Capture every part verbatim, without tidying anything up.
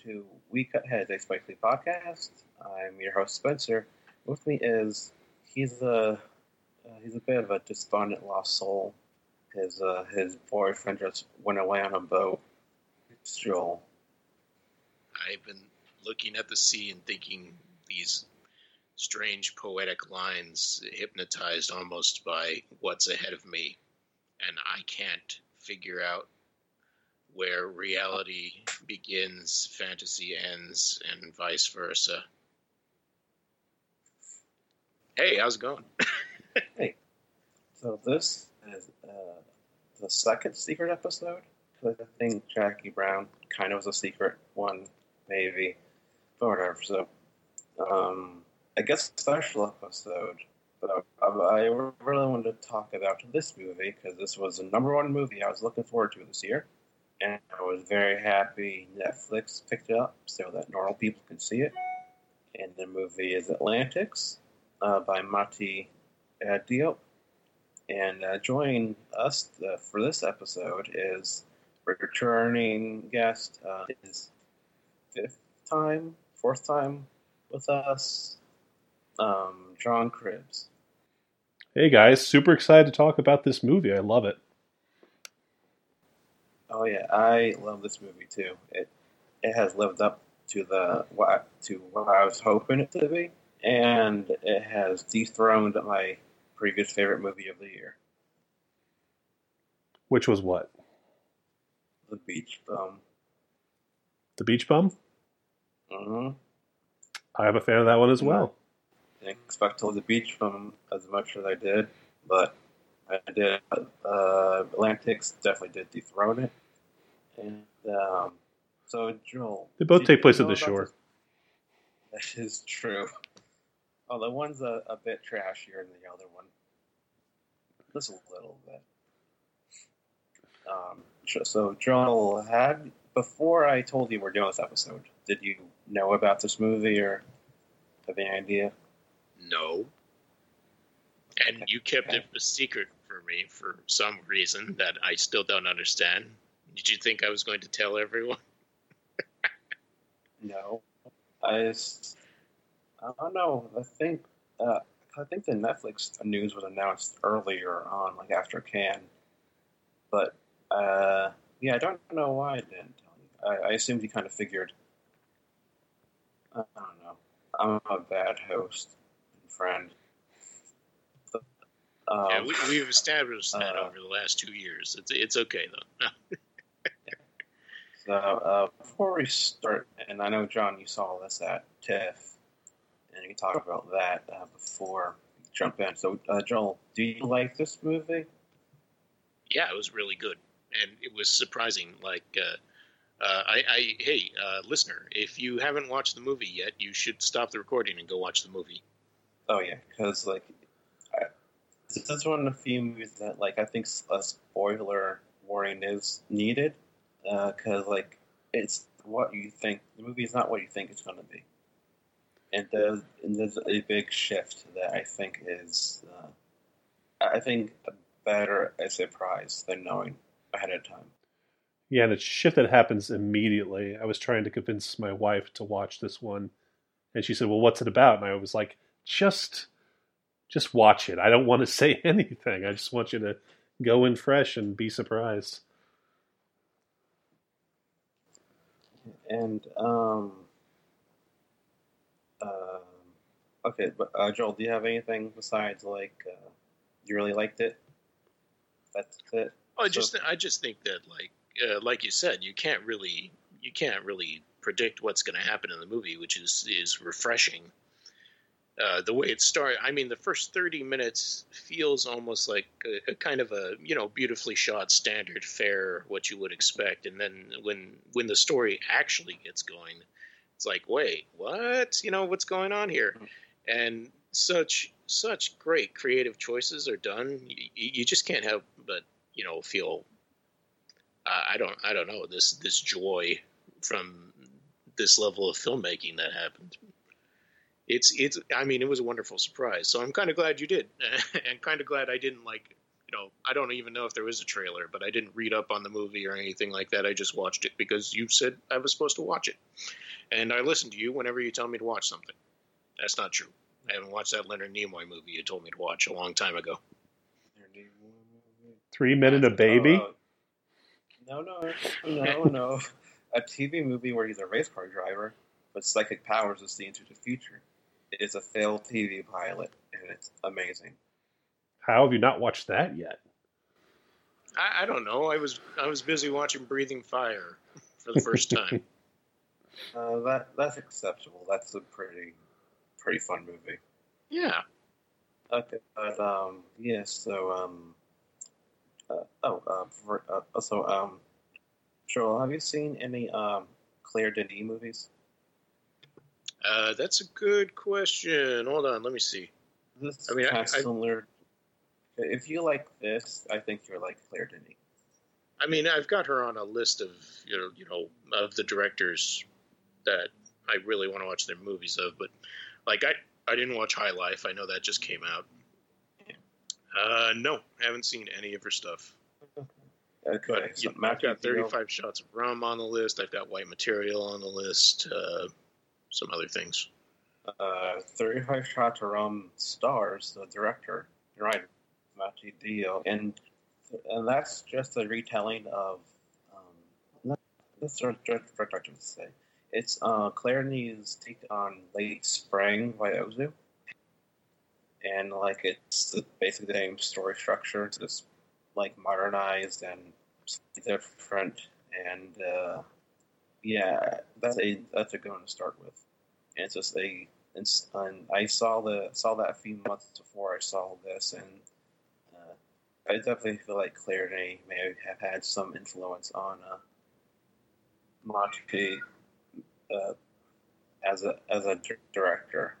to We Cut Heads, a Spike Lee podcast. I'm your host, Spencer. With me is, he's a, uh, he's a bit of a despondent lost soul. His uh, his boyfriend just went away on a boat. It's Joel. I've been looking at the sea and thinking these strange poetic lines, hypnotized almost by what's ahead of me, and I can't figure out where reality begins, fantasy ends, and vice versa. Hey, how's it going? Hey, so this is uh, the second secret episode. I think Jackie Brown kind of was a secret one, maybe, but whatever. So, um, I guess special episode. But I, I really wanted to talk about this movie because this was the number one movie I was looking forward to this year. And I was very happy Netflix picked it up so that normal people could see it. And the movie is Atlantics uh, by Mati uh, Diop. And uh, joining us uh, for this episode is returning guest, uh, his fifth time, fourth time with us, um, John Cribbs. Hey guys, super excited to talk about this movie. I love it. Oh yeah, I love this movie too. It it has lived up to the what to what I was hoping it to be, and it has dethroned my previous favorite movie of the year. Which was what? The Beach Bum. The Beach Bum? Mm-hmm. I am a fan of that one as well. I didn't expect to love The Beach Bum as much as I did, but I did. Uh, Atlantics definitely did dethrone it. And um, so, Joel, they both take place at at the shore. This? That is true. Oh, the one's a, a bit trashier than the other one. Just a little bit. Um, so, Joel, had before I told you we're doing this episode, did you know about this movie or have any idea? No. And Okay. you kept Okay. it a secret for me for some reason that I still don't understand. Did you think I was going to tell everyone? No. I just, I don't know. I think uh, I think the Netflix news was announced earlier on, like after Cannes. But uh, yeah, I don't know why I didn't tell you. I, I assumed you kind of figured. I don't know. I'm a bad host and friend. But, um, yeah, we, we've established that uh, over the last two years. It's it's okay though. So uh, before we start, and I know John, you saw this at TIFF, and you can talk about that uh, before we jump in. So uh, Joel, do you like this movie? Yeah, it was really good, and it was surprising. Like, uh, uh, I, I, hey, uh, listener, if you haven't watched the movie yet, you should stop the recording and go watch the movie. Oh yeah, because like I, this is one of the few movies that like I think a spoiler warning is needed, because uh, like it's what you think. The movie is not what you think it's going to be, and there's, and there's a big shift that I think is, uh, I think. better a surprise than knowing ahead of time. Yeah, and it's a shift that happens immediately. I was trying to convince my wife to watch this one, and she said, well, what's it about? And I was like, just just watch it. I don't want to say anything. I just want you to go in fresh and be surprised. And, um, uh, okay, but uh, Joel, do you have anything besides, like, uh, you really liked it? That's it. I So- just, I just think that, like, uh, like you said, you can't really, you can't really predict what's going to happen in the movie, which is is refreshing. Uh, the way it started, I mean, the first thirty minutes feels almost like a, a kind of a, you know, beautifully shot standard fare, what you would expect, and then when when the story actually gets going, it's like, wait, what? You know, what's going on here? And such such great creative choices are done. You, you just can't help but, you know, feel uh, I don't I don't know this this joy from this level of filmmaking that happened. It's it's I mean, it was a wonderful surprise. So I'm kind of glad you did, and kind of glad I didn't like you know, I don't even know if there was a trailer, but I didn't read up on the movie or anything like that. I just watched it because you said I was supposed to watch it. And I listen to you whenever you tell me to watch something. That's not true. I haven't watched that Leonard Nimoy movie you told me to watch a long time ago. Three Men and a Baby? Uh, no, no, no, no. A T V movie where he's a race car driver, but psychic powers to see into the future. It is a failed T V pilot, and it's amazing. How have you not watched that yet? I, I don't know. I was I was busy watching Breathing Fire for the first time. uh, that that's acceptable. That's a pretty pretty fun movie. Yeah. Okay, but um, yeah. So um, uh, oh, uh, for, uh, also um, Joel, have you seen any um Claire Denis movies? Uh, that's a good question. Hold on, let me see. This I mean, kind I, of similar. If you like this, I think you're like Claire Denis. I mean, I've got her on a list of you know, you know, of the directors that I really want to watch their movies of. But like, I, I didn't watch High Life. I know that just came out. Yeah. Uh, no, haven't seen any of her stuff. Okay, But so you know, I've Matthew got thirty-five Shots of Rum on the list. I've got White Material on the list. Uh, some other things. Uh, thirty-five Shots of Rum stars the director, you're right, Matthew Dio, and and that's just a retelling of um, that's what I to say. It's uh, Claire Denis' take on Late Spring by Ozu, and like it's basically the same story structure. It's just like modernized and different, and uh, yeah, that's a that's a good one to start with. And it's just a, it's, and I saw the saw that a few months before I saw this, and uh, I definitely feel like Claire Denis may have had some influence on uh, Monty uh, as a as a director.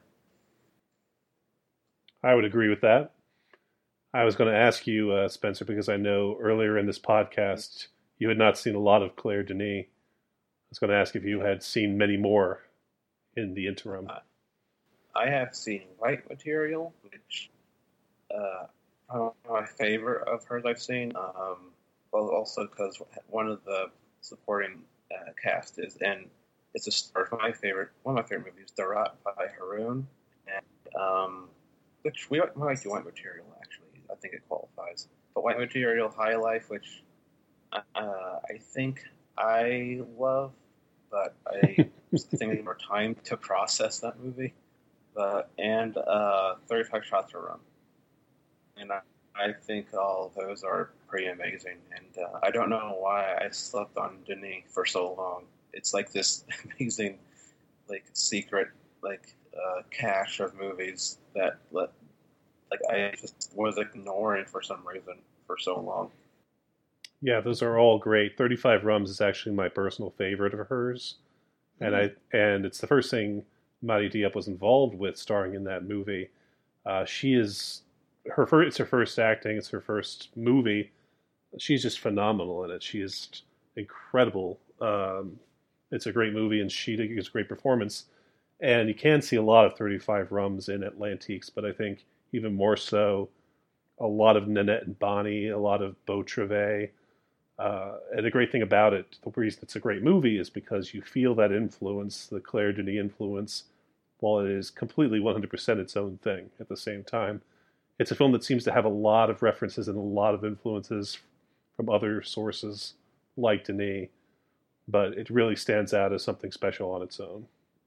I would agree with that. I was going to ask you, uh, Spencer, because I know earlier in this podcast you had not seen a lot of Claire Denis. I was going to ask if you had seen many more in the interim. Uh, I have seen White Material, which uh, probably my favorite of hers I've seen. Um, well, also because one of the supporting uh, cast is, and it's a star of my favorite, one of my favorite movies, Darat by Haroun, and um, which we might do White Material actually. I think it qualifies. But White Material, High Life, which uh, I think I love, but I think I need more time to process that movie. But and uh, thirty-five Shots of Rum, and I, I think all of those are pretty amazing. And uh, I don't know why I slept on Denis for so long. It's like this amazing, like secret, like uh, cache of movies that let, like I just was ignoring for some reason for so long. Yeah, those are all great. thirty-five Rums is actually my personal favorite of hers. And I and it's the first thing Mati Diop was involved with starring in that movie. Uh, she is her first, it's her first acting, it's her first movie. She's just phenomenal in it. She is incredible. Um, it's a great movie, and she gives a great performance. And you can see a lot of thirty-five Rums in Atlantiques, but I think even more so, a lot of Nanette and Bonnie, a lot of Beau Trevet. Uh, and the great thing about it, the reason it's a great movie is because you feel that influence, the Claire Denis influence, while it is completely one hundred percent its own thing at the same time. It's a film that seems to have a lot of references and a lot of influences from other sources like Denis, but it really stands out as something special on its own.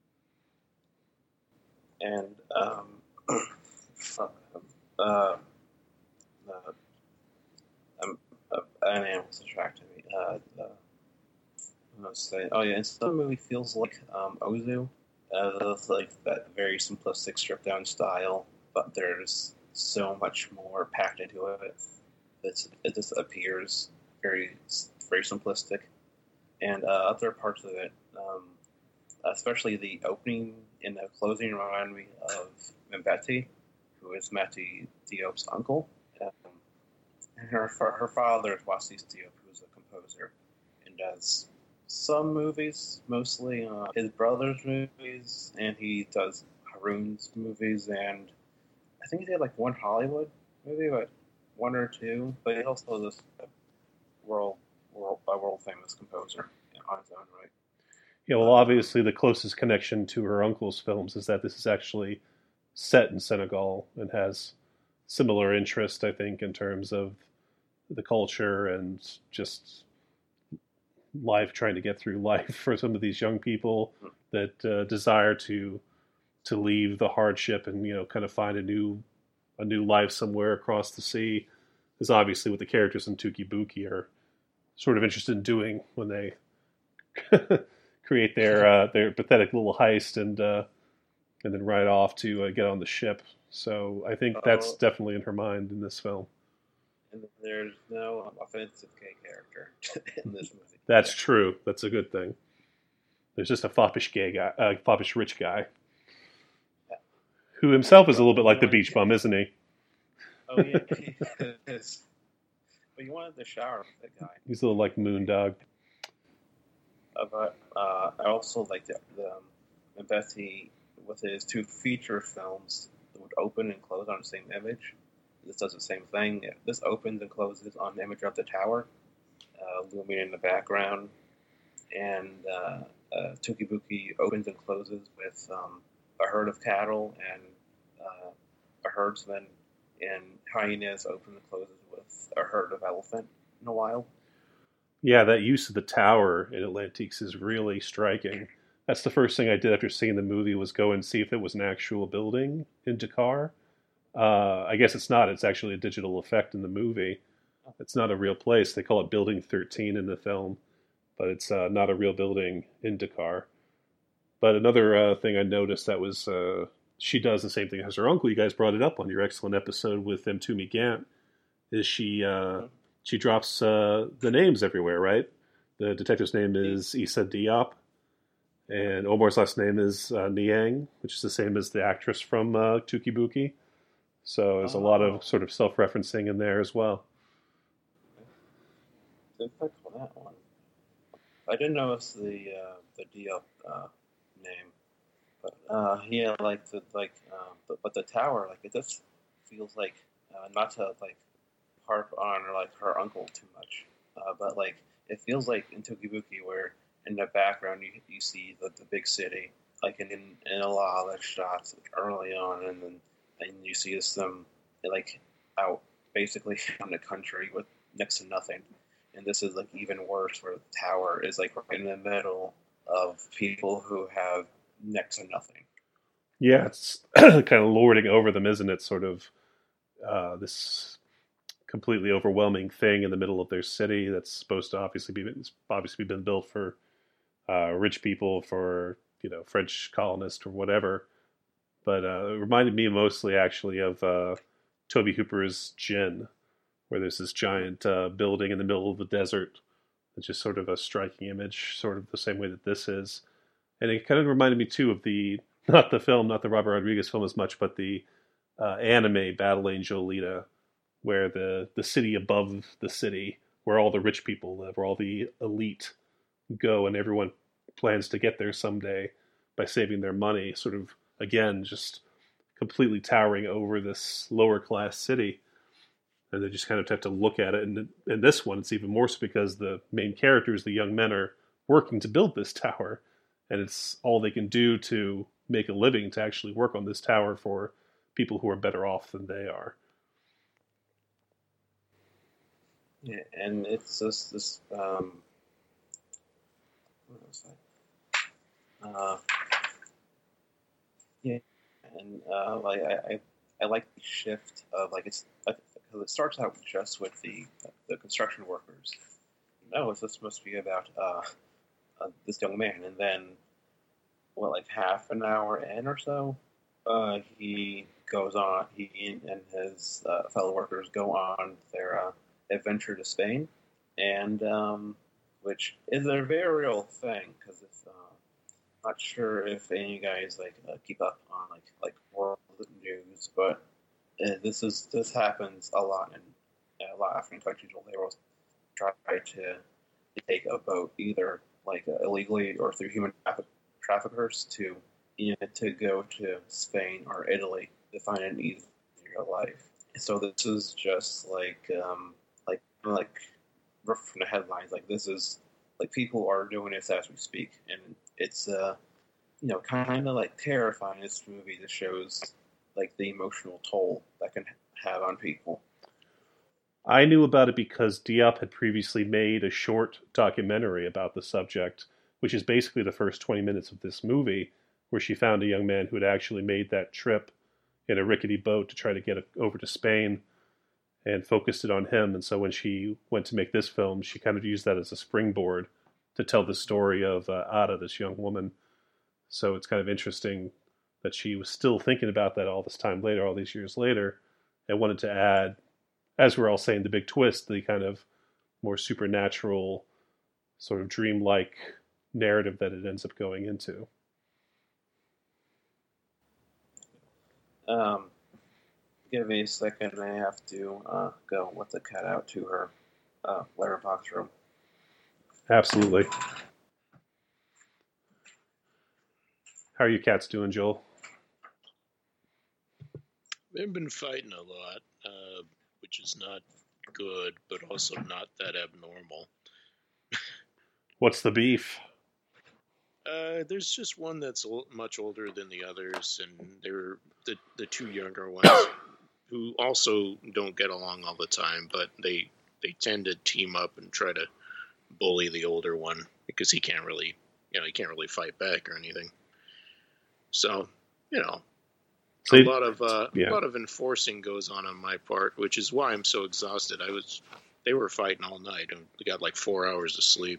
And um, uh, uh, um, uh, an animal's attracted me. Uh, uh, I was saying, oh yeah, and some movie feels like um, Ozu. Uh, it's like that very simplistic, stripped down style, but there's so much more packed into it. It's, it just appears very, very simplistic, and uh, other parts of it, um, especially the opening and the closing, remind me of Mbeti, who is Mati Diop's uncle. Um, and her her father is Wasis Diop, who is a composer and does some movies, mostly uh, his brother's movies, and he does Haroun's movies, and I think he did like one Hollywood movie, but one or two, but he's also this world world a world famous composer on his own right. Yeah, well, obviously the closest connection to her uncle's films is that this is actually set in Senegal and has similar interest, I think, in terms of the culture and just life, trying to get through life for some of these young people that uh, desire to to leave the hardship and, you know, kind of find a new a new life somewhere across the sea. Is obviously what the characters in Tuki Buki are sort of interested in doing when they create their uh, their pathetic little heist and uh, and then ride off to uh, get on the ship. So I think that's Oh. definitely in her mind in this film. And there's no offensive gay character in this movie. That's true. That's a good thing. There's just a foppish gay guy, a uh, foppish rich guy, who himself is a little bit like the beach bum, isn't he? Oh yeah, he is. But you wanted to shower with that guy. He's a little like Moondog. Uh, but uh, I also like the, the um, Betty with his two feature films that would open and close on the same image. This does the same thing. This opens and closes on the image of the tower, uh, looming in the background, and uh, uh, Tukibuki opens and closes with um, a herd of cattle and uh, a herdsman, and Hyenas opens and closes with a herd of elephant in the wild. Yeah, that use of the tower in Atlantiques is really striking. That's the first thing I did after seeing the movie was go and see if it was an actual building in Dakar. Uh, I guess it's not. It's actually a digital effect in the movie. It's not a real place. They call it Building thirteen in the film, but it's uh, not a real building in Dakar. But another uh, thing I noticed that was uh, she does the same thing as her uncle. You guys brought it up on your excellent episode with Mtumi Gant. Is she uh, mm-hmm. she drops uh, the names everywhere, right? The detective's name is Issa Diop, and Omar's last name is uh, Niang, which is the same as the actress from uh, Tuki Buki. So there's oh. a lot of sort of self-referencing in there as well. Good pick on that one. I didn't notice the uh, the Diop uh, name, but uh, yeah, like the like, uh, but, but the tower, like it just feels like uh, not to like harp on or like her uncle too much, uh, but like it feels like in Tokibuki where in the background you you see the, the big city, like in in a lot of the shots early on, and then. And you see them like out basically in the country with next to nothing. And this is like even worse where the tower is like right in the middle of people who have next to nothing. Yeah, it's kind of lording over them, isn't it? Sort of uh, this completely overwhelming thing in the middle of their city that's supposed to obviously be obviously been built for uh, rich people, for you know French colonists or whatever. But uh, it reminded me mostly, actually, of uh, Toby Hooper's Djinn, where there's this giant uh, building in the middle of the desert. It's just sort of a striking image, sort of the same way that this is. And it kind of reminded me, too, of the, not the film, not the Robert Rodriguez film as much, but the uh, anime Battle Angel Alita, where the, the city above the city, where all the rich people live, where all the elite go, and everyone plans to get there someday by saving their money, sort of again, just completely towering over this lower class city. And they just kind of have to look at it. And in this one, it's even more so because the main characters, the young men, are working to build this tower. And it's all they can do to make a living to actually work on this tower for people who are better off than they are. Yeah, and it's just this, um, what was that? Uh, Yeah, and uh, like I, I, I like the shift of like it's because it starts out just with the the construction workers. No, it's supposed to be about uh, uh, this young man, and then what, like half an hour in or so, uh, he goes on. He and his uh, fellow workers go on their uh, adventure to Spain, and um, which is a very real thing because it's. Uh, Not sure if any of you guys like uh, keep up on like like world news, but uh, this is this happens a lot in uh, a lot of African countries where they will try to take a boat either like uh, illegally or through human traffic- traffickers to you know, to go to Spain or Italy to find an easier life. So this is just like um, like like rough from the headlines. Like this is like people are doing this as we speak, and it's uh you know kind of like terrifying. This movie that shows like the emotional toll that can have on people. I knew about it because Diop had previously made a short documentary about the subject, which is basically the first twenty minutes of this movie, where she found a young man who had actually made that trip in a rickety boat to try to get over to Spain and focused it on him. And so when she went to make this film, she kind of used that as a springboard to tell the story of uh, Ada, this young woman. So it's kind of interesting that she was still thinking about that all this time later, all these years later, and wanted to add, as we're all saying, the big twist, the kind of more supernatural, sort of dreamlike narrative that it ends up going into. Um, give me a second. I have to uh, go let the cat out to her uh, letterbox room. Absolutely. How are you cats doing, Joel? They've been fighting a lot, uh, which is not good, but also not that abnormal. What's the beef? Uh, there's just one that's ol- much older than the others, and they're the the two younger ones who also don't get along all the time, but they they tend to team up and try to bully the older one because he can't really, you know, he can't really fight back or anything. So, you know, So a you- lot of uh, yeah. a lot of enforcing goes on on my part, which is why I'm so exhausted. I was they were fighting all night. I got like four hours of sleep.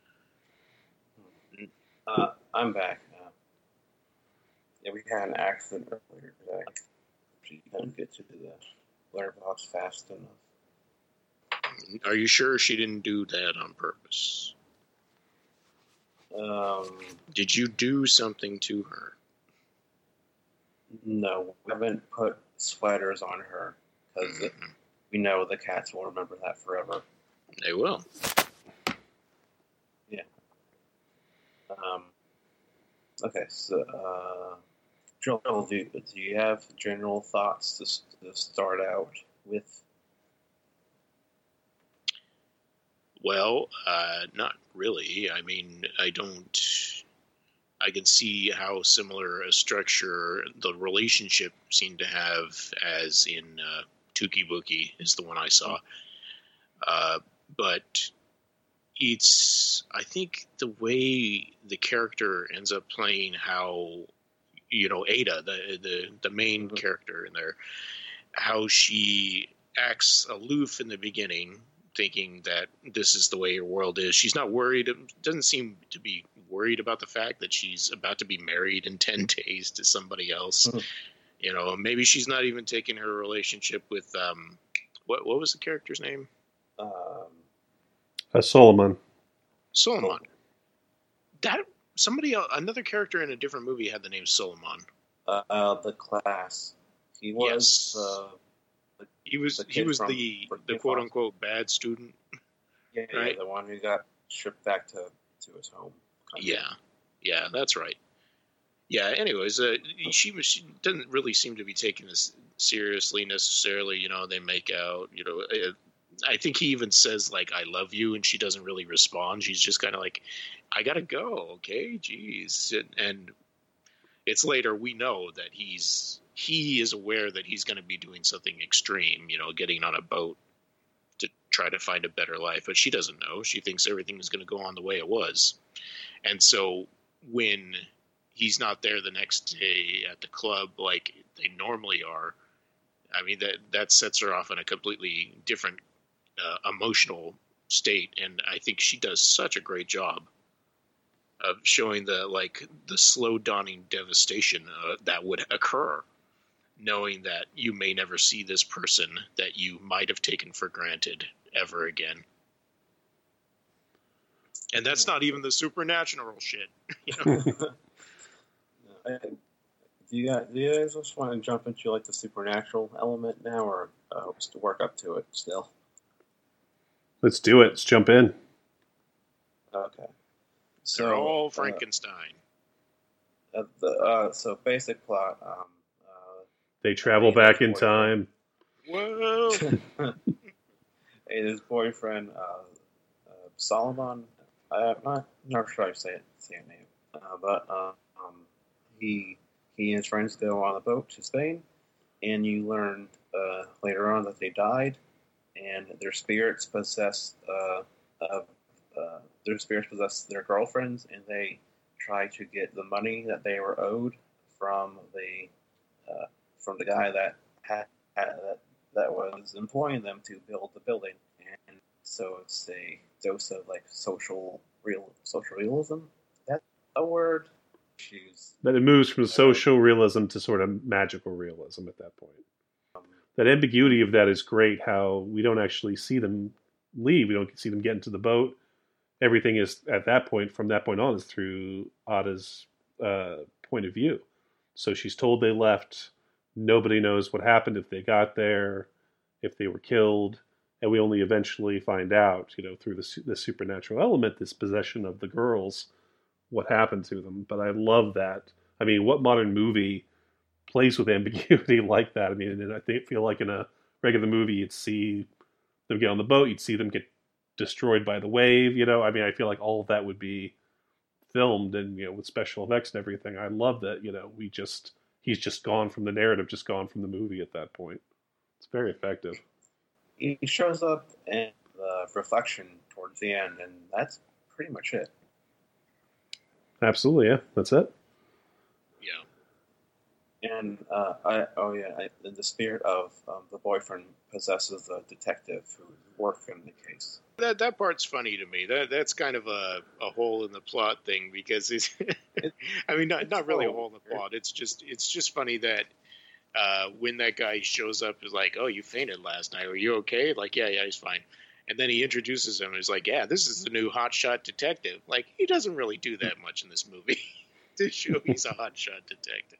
Uh, I'm back. Uh, yeah, we had an accident earlier today. She couldn't get to the letterbox fast enough. Are you sure she didn't do that on purpose? Um, Did you do something to her? no, we haven't put sweaters on her because Mhm. we know the cats will remember that forever. They will. Um, okay, so uh, Joel, do, do you have general thoughts to, to start out with? Well, uh, not really. I mean, I don't. I can see how similar a structure the relationship seemed to have as in uh, Tuki Bookie is the one I saw. Uh, but it's, I think the way the character ends up playing how, you know, Ada, the the, the main Mhm. character in there, how she acts aloof in the beginning, thinking that this is the way her world is. She's not worried. Doesn't seem to be worried about the fact that she's about to be married in ten days to somebody else. Mhm. You know, maybe she's not even taking her relationship with, um, what, what was the character's name? Um, Uh, Solomon. Solomon. That somebody else, another character in a different movie had the name Solomon. uh, uh, the class. He was Yes. uh, the, He was the he kid was from the Breaking the Falls. quote unquote bad student. yeah, yeah, right? the one who got shipped back to, to his home. country. Yeah, yeah, that's right. Yeah. Anyways, uh, she was she doesn't really seem to be taking this seriously necessarily. You know, they make out. You know, uh, I think he even says like "I love you," and she doesn't really respond. She's just kind of like, "I gotta go." Okay, jeez, and, and it's later we know that he's he is aware that he's going to be doing something extreme. You know, getting on a boat to try to find a better life, but she doesn't know. She thinks everything is going to go on the way it was, and so when he's not there the next day at the club like they normally are, I mean that that sets her off in a completely different uh, emotional state, and I think she does such a great job of showing the like the slow dawning devastation uh, that would occur, knowing that you may never see this person that you might have taken for granted ever again. And that's not even the supernatural shit. You know? I- do you guys, do you guys just want to jump into like the supernatural element now, or uh, just work up to it still? Let's do it. Let's jump in. Okay. They're all uh, Frankenstein. Uh, the, uh, so basic plot. Um, uh, They travel Ada's back in boyfriend. time. Whoa! And his boyfriend, uh, uh, Solomon, I'm not, not sure how to say it, say it name, uh, but uh, um, he he and his friends go on a boat to Spain, and you learn uh, later on that they died, and their spirits possess uh, uh, uh, their spirits possess their girlfriends, and they try to get the money that they were owed from the uh, from the guy that had, had that. that was employing them to build the building, and so it's a dose of like social real social realism. That's a word. Choose. That it moves from social realism to sort of magical realism at that point. Um, That ambiguity of that is great. How we don't actually see them leave. We don't see them get into the boat. Everything is at that point. From that point on, is through Ada's uh, point of view. So she's told they left. Nobody knows what happened, if they got there, if they were killed, and we only eventually find out, you know, through the, the supernatural element, this possession of the girls, what happened to them. But I love that. I mean, what modern movie plays with ambiguity like that? I mean, I think, feel like in a regular movie, you'd see them get on the boat, you'd see them get destroyed by the wave, you know? I mean, I feel like all of that would be filmed and, you know, with special effects and everything. I love that, you know, we just... he's just gone from the narrative, just gone from the movie at that point. It's very effective. He shows up in the reflection towards the end, and that's pretty much it. Absolutely, yeah. That's it. Yeah. And, uh, I, oh yeah, I, the spirit of um, the boyfriend possesses the detective who's working the case. That that part's funny to me. That that's kind of a, a hole in the plot thing because it's. I mean, not not really a hole in the plot. It's just it's just funny that uh, when that guy shows up, is like, "Oh, you fainted last night. Are you okay?" Like, "Yeah, yeah, he's fine." And then he introduces him. And he's like, "Yeah, this is the new hotshot detective." Like, he doesn't really do that much in this movie to show he's a hotshot detective.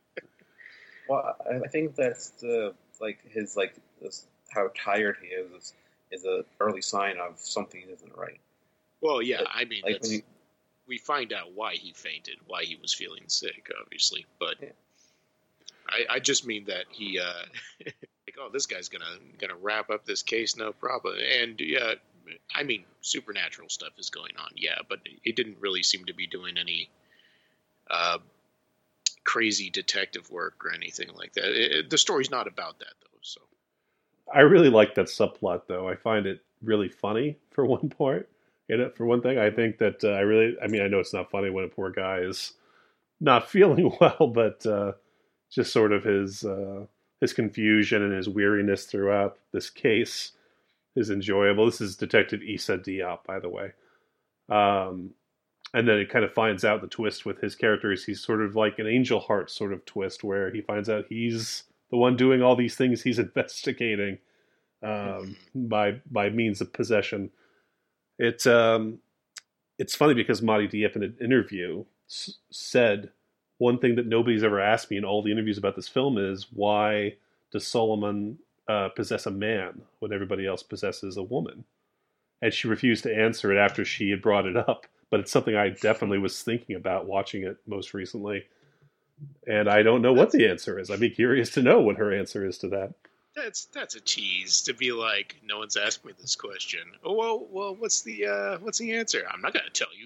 Well, I think that's the like his like this, how tired he is. is is an early sign of something isn't right. Well, yeah, I mean, like that's, you, we find out why he fainted, why he was feeling sick, obviously. But yeah. I, I just mean that he, uh, like, oh, this guy's gonna gonna wrap up this case, no problem. And yeah, I mean, supernatural stuff is going on, yeah, but it didn't really seem to be doing any uh, crazy detective work or anything like that. It, it, the story's not about that, though. So. I really like that subplot, though. I find it really funny for one part. You know, for one thing, I think that uh, I really, I mean, I know it's not funny when a poor guy is not feeling well, but uh, just sort of his uh, his confusion and his weariness throughout this case is enjoyable. This is Detective Issa Diop, by the way. Um, and then it kind of finds out the twist with his characters. He's sort of like an Angel Heart sort of twist where he finds out he's the one doing all these things he's investigating um, by by means of possession. It, um, it's funny because Mati Diop in an interview s- said one thing that nobody's ever asked me in all the interviews about this film is why does Solomon uh, possess a man when everybody else possesses a woman? And she refused to answer it after she had brought it up. But it's something I definitely was thinking about watching it most recently. And I don't know what the answer is. I'd be curious to know what her answer is to that. That's that's a tease to be like, no one's asked me this question. Oh well, well, what's the uh, what's the answer? I'm not gonna tell you.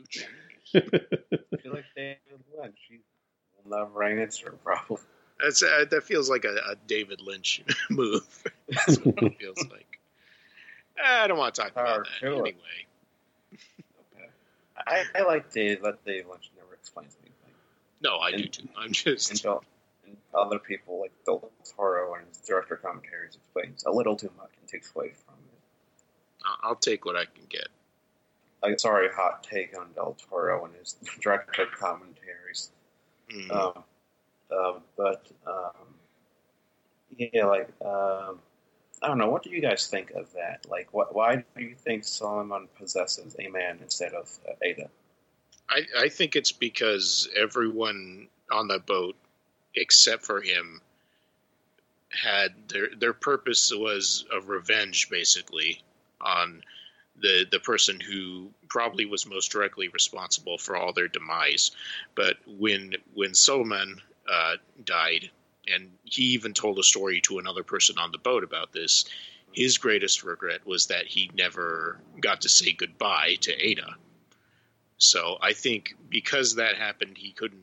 I feel like David Lynch. She will never answer, probably. That's uh, that feels like a, a David Lynch move. That's what it feels like. I don't want to talk about that Power to it. anyway. Okay. I, I like Dave, that David Lynch never explains anything. No, I And- do too. I'm just Until and other people like Del Toro and his director commentaries explains a little too much and takes away from it. I'll I'll take what I can get. Like, sorry, hot take on Del Toro and his director commentaries. Mm. Um, um, but um, yeah, like um, I don't know. What do you guys think of that? Like, what? Why do you think Solomon possesses a man instead of uh, Ada? I, I think it's because everyone on the boat, except for him, had their their purpose was of revenge, basically, on the the person who probably was most directly responsible for all their demise. But when when Solomon uh, died, and he even told a story to another person on the boat about this. His greatest regret was that he never got to say goodbye to Ada. So I think because that happened, he couldn't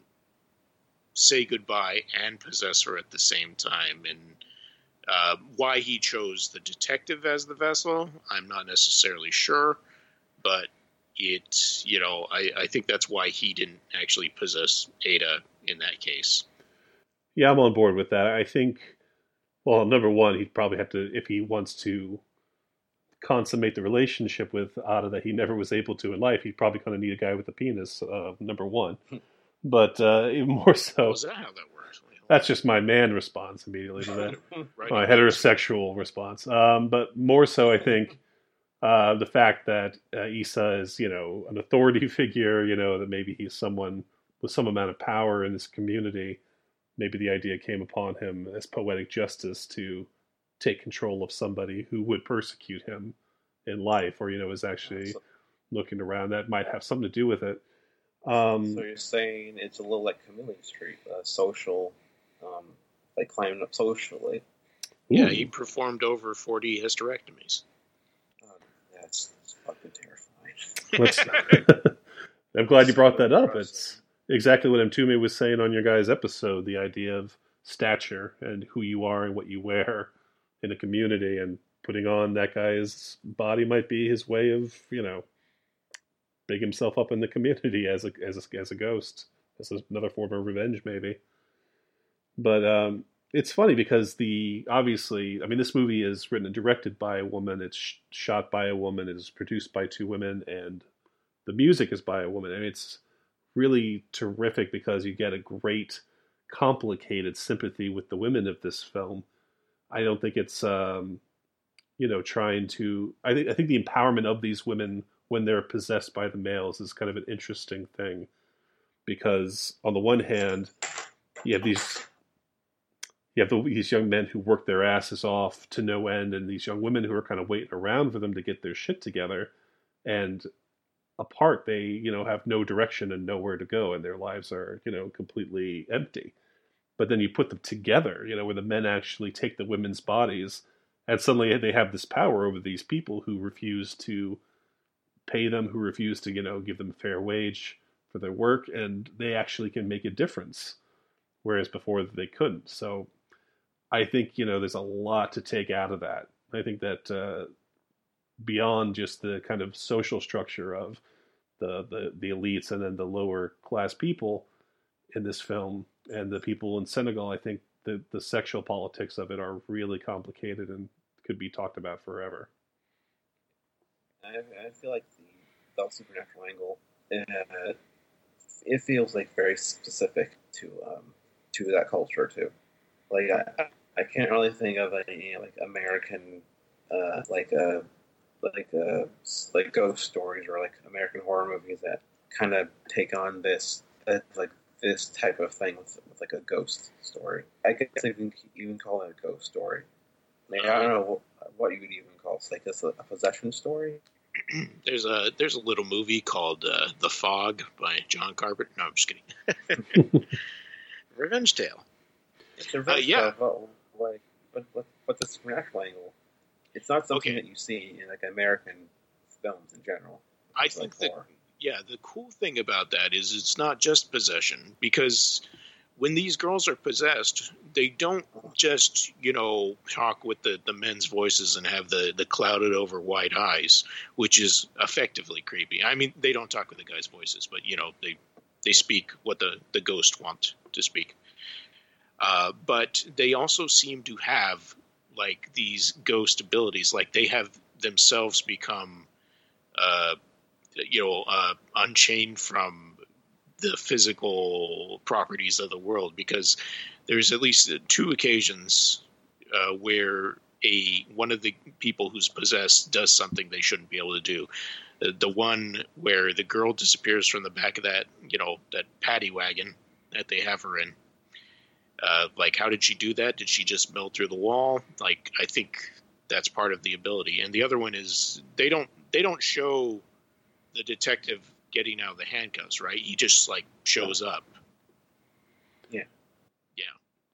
say goodbye and possess her at the same time. And uh, why he chose the detective as the vessel, I'm not necessarily sure, but it, you know, I, I think that's why he didn't actually possess Ada in that case. Yeah, I'm on board with that. I think, well, number one, he'd probably have to, if he wants to consummate the relationship with Ada that he never was able to in life, he'd probably kind of need a guy with a penis, uh, number one. But uh, even more so... Oh, is that how that works? That's just my man response immediately to that. Right. My heterosexual response. Um, but more so, I think, uh, the fact that uh, Issa is, you know, an authority figure, you know, that maybe he's someone with some amount of power in this community. Maybe the idea came upon him as poetic justice to take control of somebody who would persecute him in life, or, you know, is actually looking around. That might have something to do with it. Um, so you're saying it's a little like Chameleon Street, uh, social, um, like climbing up socially. Yeah, he performed over forty hysterectomies. Oh, that's, that's fucking terrifying. I'm glad you brought that up. It's exactly what Mtume was saying on your guys' episode, the idea of stature and who you are and what you wear in a community, and putting on that guy's body might be his way of, you know, big himself up in the community as a as a, as a ghost, as another form of revenge, maybe. But um, it's funny because the obviously, I mean, this movie is written and directed by a woman. It's sh- shot by a woman. It is produced by two women, and the music is by a woman. And it's really terrific because you get a great, complicated sympathy with the women of this film. I don't think it's, um, you know, trying to. I think I think the empowerment of these women when they're possessed by the males is kind of an interesting thing, because on the one hand, you have these. You have the, these young men who work their asses off to no end, and these young women who are kind of waiting around for them to get their shit together. And apart, they, you know, have no direction and nowhere to go, and their lives are, you know, completely empty. But then you put them together, you know, where the men actually take the women's bodies, and suddenly they have this power over these people who refuse to pay them, who refuse to, you know, give them a fair wage for their work, and they actually can make a difference, whereas before they couldn't. So I think, you know, there's a lot to take out of that. I think that uh, beyond just the kind of social structure of the, the, the elites and then the lower class people in this film and the people in Senegal, I think the, the sexual politics of it are really complicated and could be talked about forever. I, I feel like the, the supernatural angle, uh, it feels like very specific to um, to that culture too. Like I, I can't really think of any like American, uh, like uh, like uh, like ghost stories or like American horror movies that kind of take on this uh, like this type of thing with, with like a ghost story. I guess you can even call it a ghost story. Like, I don't know what, what you would even call it. It's like this a, a possession story. There's a there's a little movie called uh, The Fog by John Carpenter. No, I'm just kidding. Revenge Tale. It's a revenge uh, yeah. tale, but like, but but but the supernatural angle. It's not something Okay. that you see in like American films in general. I It's think like that horror. yeah, the cool thing about that is it's not just possession, because when these girls are possessed, they don't just, you know, talk with the, the men's voices and have the, the clouded over white eyes, which is effectively creepy. I mean, they don't talk with the guys' voices, but, you know, they they speak what the, the ghost want to speak. Uh, but they also seem to have, like, these ghost abilities. Like, they have themselves become, uh, you know, uh, unchained from the physical properties of the world, because there's at least two occasions uh, where a one of the people who's possessed does something they shouldn't be able to do. Uh, the one where the girl disappears from the back of that, you know, that paddy wagon that they have her in. Uh, like, how did she do that? Did she just melt through the wall? Like, I think that's part of the ability. And the other one is they don't they don't show the detective getting out of the handcuffs, right? He just like shows up. Yeah. Yeah.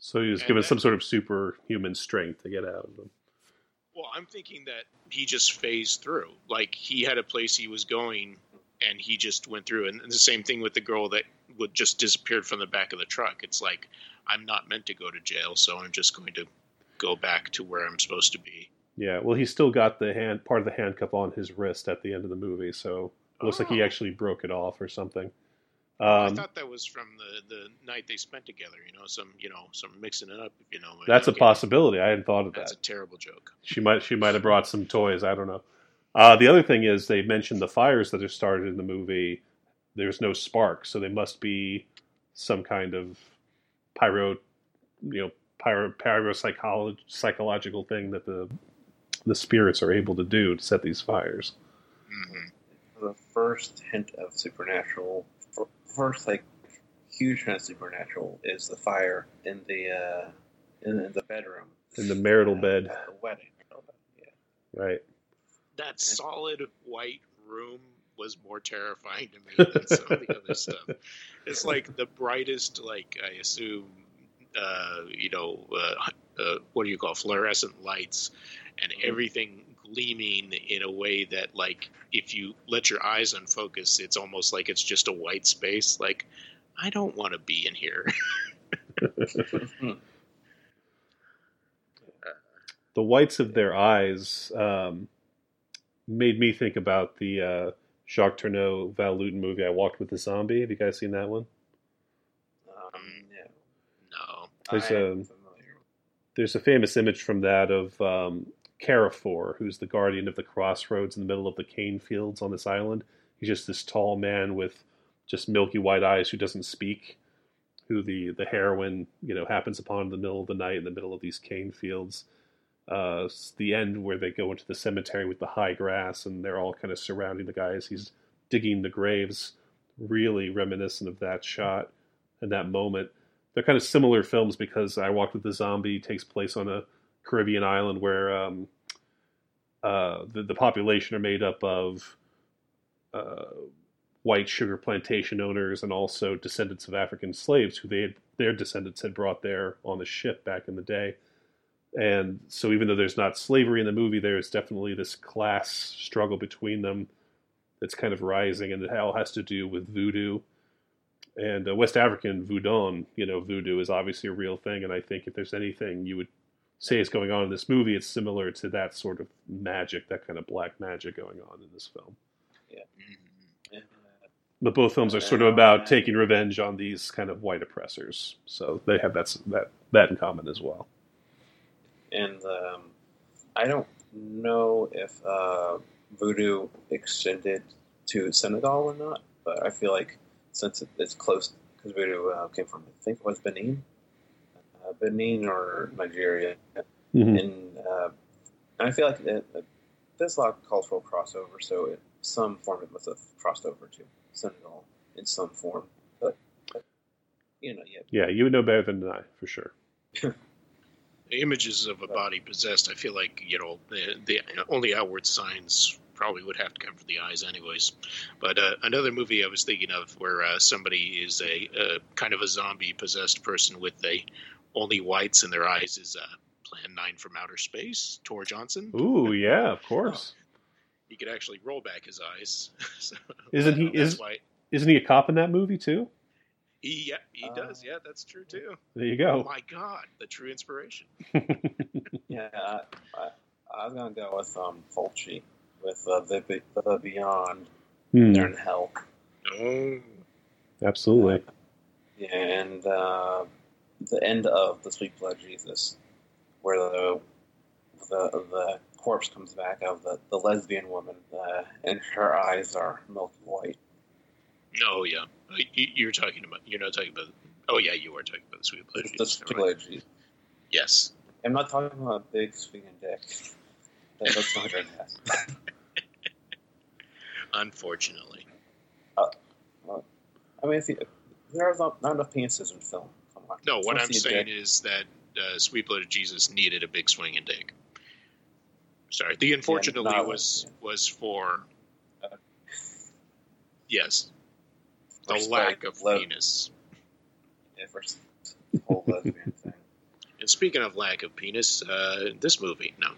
So he was And given that- some sort of superhuman strength to get out of them. Well, I'm thinking that he just phased through. Like, he had a place he was going, and he just went through. And the same thing with the girl that would just disappeared from the back of the truck. It's like, I'm not meant to go to jail, so I'm just going to go back to where I'm supposed to be. Yeah, well, he still got the hand part of the handcuff on his wrist at the end of the movie, so it looks like he Oh. actually broke it off or something. I Um, thought that was from the, the night they spent together. You know, some you know some mixing it up. You know, that's a okay, possibility. I hadn't thought of That's that. a terrible joke. She might she might have brought some toys. I don't know. Uh, the other thing is they mentioned the fires that are started in the movie. There's no sparks, so they must be some kind of pyro, you know, pyro pyro psychological thing that the the spirits are able to do to set these fires. Mm-hmm. The first hint of supernatural, first like huge hint of supernatural, is the fire in the uh, in, in the bedroom, In the marital uh, bed, at the wedding. Yeah. right? That solid white room was more terrifying to me than some of the other stuff. It's like the brightest, like I assume, uh, you know, uh, uh, what do you call fluorescent lights, and Mhm. everything gleaming in a way that, like, if you let your eyes unfocus, it's almost like it's just a white space. Like, I don't want to be in here. The whites of their eyes um, made me think about the uh, Jacques Tourneau, Val Lewton movie, I Walked with the Zombie. Have you guys seen that one? Um, yeah. No. There's I am a- familiar. There's a famous image from that of um, Carrefour, who's the guardian of the crossroads in the middle of the cane fields on this island. He's just this tall man with just milky white eyes who doesn't speak, who the, the heroine, you know, happens upon in the middle of the night in the middle of these cane fields. Uh, it's the end where they go into the cemetery with the high grass and they're all kind of surrounding the guy as he's digging the graves. Really reminiscent of that shot and that moment. They're kind of similar films because I Walked with the Zombie takes place on a Caribbean island where um, uh, the, the population are made up of uh, white sugar plantation owners and also descendants of African slaves who they had, their descendants had brought there on the ship back in the day. And so even though there's not slavery in the movie, there's definitely this class struggle between them that's kind of rising, and it all has to do with voodoo. And uh, West African voodoo, you know, voodoo is obviously a real thing, and I think if there's anything you would say is going on in this movie, it's similar to that sort of magic, that kind of black magic going on in this film. Mhm. And, uh, But both films are sort of about taking revenge on these kind of white oppressors, so they have that that that in common as well. and um, I don't know if uh, voodoo extended to Senegal or not, but I feel like since it, it's close, because voodoo uh, came from, I think it was Benin, uh, Benin or Nigeria, Mm-hmm. and uh, I feel like it, it, there's a lot of cultural crossover, so it, some form it must have crossed over to Senegal in some form, but, but you know, yeah. Yeah, you would know better than I, for sure. The images of a body possessed, I feel like, you know, the, the only outward signs probably would have to come from the eyes anyways. But uh, another movie I was thinking of where uh, somebody is a uh, kind of a zombie possessed person with a only whites in their eyes is uh, Plan nine from Outer Space, Tor Johnson. Ooh, yeah, of course. He could actually roll back his eyes. So, Isn't he- that's is- why Isn't he a cop in that movie too? he, yeah, he Uh, does. Yeah, that's true too. There you Oh go. my God, the true inspiration. Yeah, I, I, I was gonna go with um, Fulci with uh, the, Be- the Beyond. Hmm, They're in hell, Oh, absolutely. yeah, and uh, the end of the Sweet Blood Jesus, where the the the corpse comes back of the, the lesbian woman, uh, and her eyes are milky white. oh yeah. You, you're talking about. You're not talking about. Oh yeah, you are talking about the Sweet Blood The Jesus. Sweet Right. Blood Jesus. Yes. I'm not talking about a big swinging dick. That, that's not very nasty. Unfortunately. I mean, if you, there's not, not enough penises in film. Come on. No, what Let's I'm see a saying dick. is that uh, Sweet Blood of Jesus needed a big swinging dick. Sorry, the unfortunately not was like- was for Uh, yes, the First, lack like, of le- penis. Yeah, first the whole lesbian thing. and speaking of lack of penis, uh, this movie, no.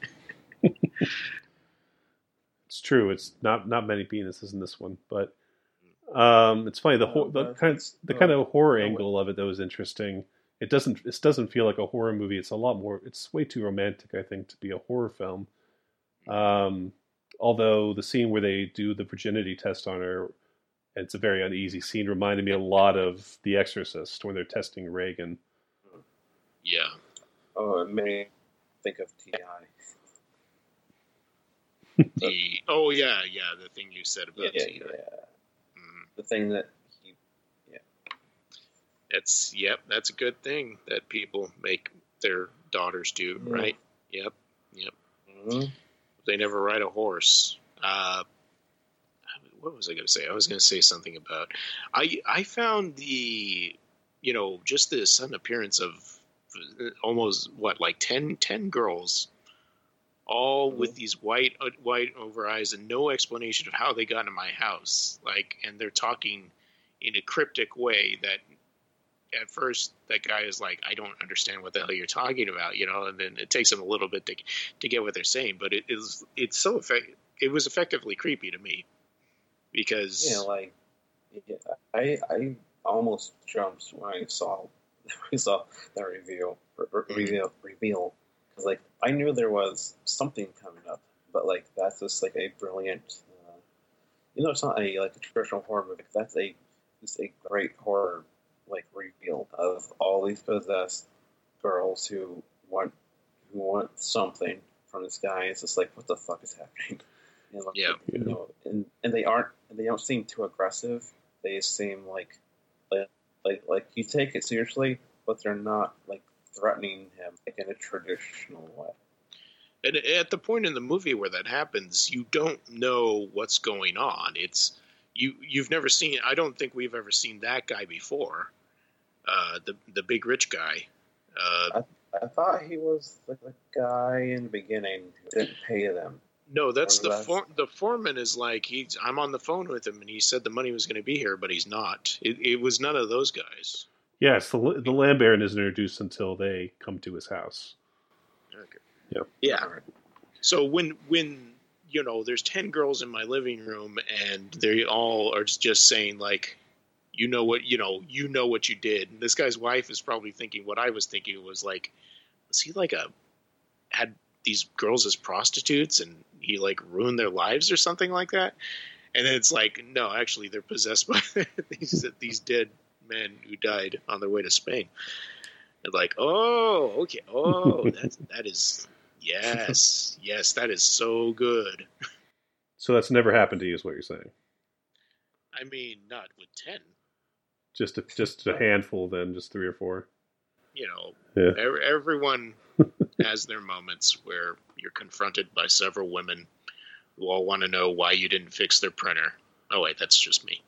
It's true. It's not not many penises in this one, but um, it's funny. The No, ho- the but kind it's- the oh, kind of horror no, angle of it that was interesting. It doesn't it doesn't feel like a horror movie. It's a lot more. It's way too romantic, I think, to be a horror film. Um, although the scene where they do the virginity test on her, it's a very uneasy scene. Reminded me a lot of The Exorcist when they're testing Reagan. Yeah. Oh, it made me think of T I. The oh yeah yeah the thing you said about Yeah, T I. yeah. Mm, The thing that he, that's yep that's a good thing that people make their daughters do, Yeah. right? Yep yep. Mhm. They never ride a horse. Uh, what was I going to say? I was going to say something about I I found the you know just the sudden appearance of almost what like ten, ten girls, all with these white uh, white over eyes and no explanation of how they got into my house. Like, and they're talking in a cryptic way that at first that guy is like, I don't understand what the hell you're talking about, you know, and then it takes them a little bit to to get what they're saying, but it is it's so effect it was effectively creepy to me because yeah, like yeah, I I almost jumped when I saw when I saw that reveal re- reveal reveal because like I knew there was something coming up, but like that's just like a brilliant, uh, you know, it's not a like a traditional horror movie. That's a just a great horror like reveal of all these possessed girls who want who want something from this guy. It's just like, what the fuck is happening? And like, Yeah. you know, and, and they aren't they don't seem too aggressive. They seem like like like like you take it seriously, but they're not like threatening him like in a traditional way. and at the point in the movie where that happens, you don't know what's going on. It's you you've never seen I don't think we've ever seen that guy before. Uh, the the big rich guy. Uh, I thought he was like the guy in the beginning who didn't pay them. no, that's the Or that's- for, the foreman is like he's. I'm on the phone with him, and he said the money was going to be here, but he's not. It, it was none of those guys. Yes, the the Land Baron isn't introduced until they come to his house. Okay. Yeah. Yeah. Alright. So when when you know there's ten girls in my living room, and they all are just saying like, you know what you know you know what you did. And this guy's wife is probably thinking what I was thinking was like, was he like a had these girls as prostitutes and he like ruined their lives or something like that? And then it's like, no, actually they're possessed by these these dead men who died on their way to Spain. And like, oh, okay, oh, that's that is yes, yes, that is so good. So that's never happened to you, is what you're saying? I mean, not with ten. Just a, just a handful, then, just three or four. You know, Yeah. ev- everyone has their moments where you're confronted by several women who all want to know why you didn't fix their printer. Oh wait, that's just me.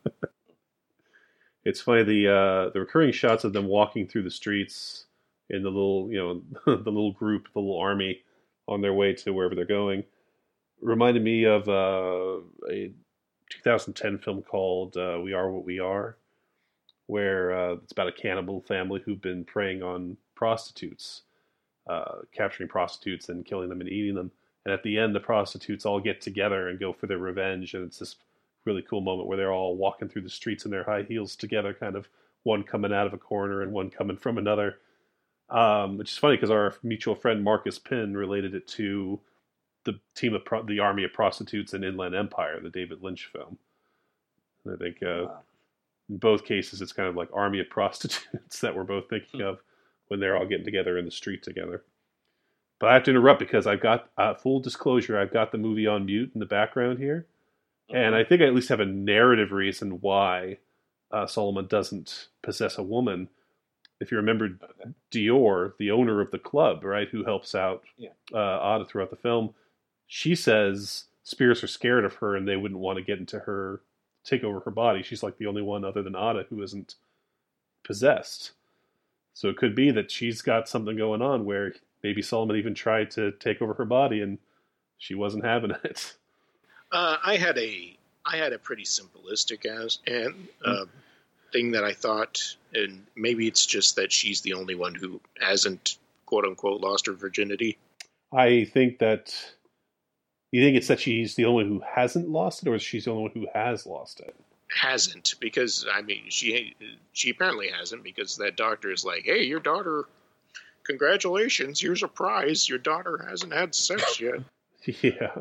It's funny the uh, the recurring shots of them walking through the streets in the little you know the little group, the little army on their way to wherever they're going, reminded me of uh, a two thousand ten film called uh, "We Are What We Are," where uh, it's about a cannibal family who've been preying on prostitutes, uh, capturing prostitutes and killing them and eating them. And at the end, the prostitutes all get together and go for their revenge, and it's this really cool moment where they're all walking through the streets in their high heels together, kind of one coming out of a corner and one coming from another. Um, which is funny because our mutual friend Marcus Pinn related it to the team of pro- the army of prostitutes in Inland Empire, the David Lynch film. And I think uh, Wow. in both cases, it's kind of like army of prostitutes that we're both thinking of when they're all getting together in the street together. But I have to interrupt because I've got uh, full disclosure. I've got the movie on mute in the background here. And I think I at least have a narrative reason why uh, Solomon doesn't possess a woman. If you remember Okay. Dior, the owner of the club, right, who helps out Yeah. uh, Ada throughout the film, she says spirits are scared of her and they wouldn't want to get into her, take over her body. She's like the only one other than Ada who isn't possessed. So it could be that she's got something going on where maybe Solomon even tried to take over her body and she wasn't having it. Uh, I had a I had a pretty simplistic as and uh, thing that I thought, and maybe it's just that she's the only one who hasn't, quote unquote, lost her virginity. I think that you think it's that she's the only one who hasn't lost it, or she's the only one who has lost it. Hasn't, because I mean, she she apparently hasn't, because that doctor is like, "Hey, your daughter, congratulations, here's a prize. Your daughter hasn't had sex yet." Yeah.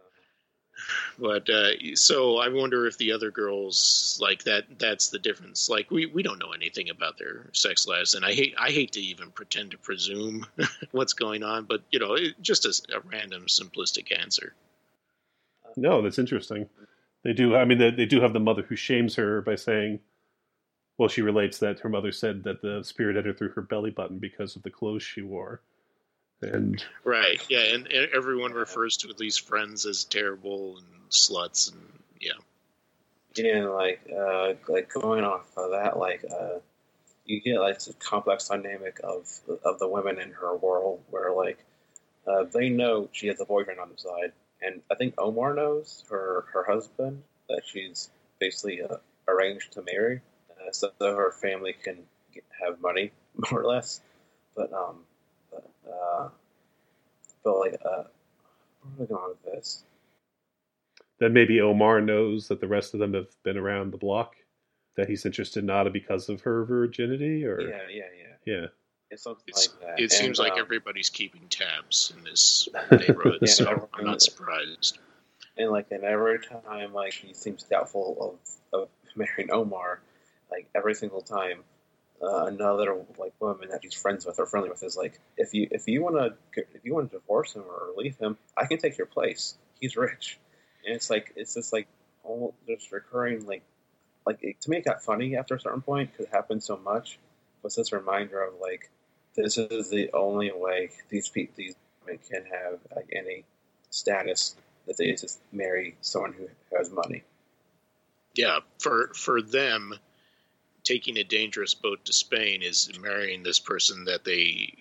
But uh, so I wonder if the other girls, like that, that's the difference. Like we, we don't know anything about their sex lives, and I hate I hate to even pretend to presume what's going on. But you know, it, just a, a random simplistic answer. No, that's interesting. They do. I mean, they, they do have the mother who shames her by saying, well, she relates that her mother said that the spirit entered through her belly button because of the clothes she wore. And right, yeah, and, and everyone refers to these friends as terrible and sluts, and yeah. Yeah, like uh, like going off of that, like uh, you get like this complex dynamic of of the women in her world, where like uh, they know she has a boyfriend on the side, and I think Omar knows her her husband that she's basically uh, arranged to marry, uh, so that her family can get, have money more or less, but um. Uh, but like, uh, where are we going with this? Then maybe Omar knows that the rest of them have been around the block, that he's interested in Nada because of her virginity, or yeah, yeah, yeah, yeah. It's something It's, like that. It and, seems like um, everybody's keeping tabs in this neighborhood, yeah, so I'm not surprised. And like, and every time like he seems doubtful of of marrying Omar, like every single time. Uh, another like woman that she's friends with or friendly with is like, if you if you want to if you want to divorce him or leave him, I can take your place. He's rich, and it's like it's just like all just recurring like like it, to me it got funny after a certain point because it happened so much. But it's this reminder of like this is the only way these people these women can have like any status, that they just marry someone who has money. Yeah, for for them. Taking a dangerous boat to Spain is marrying this person that they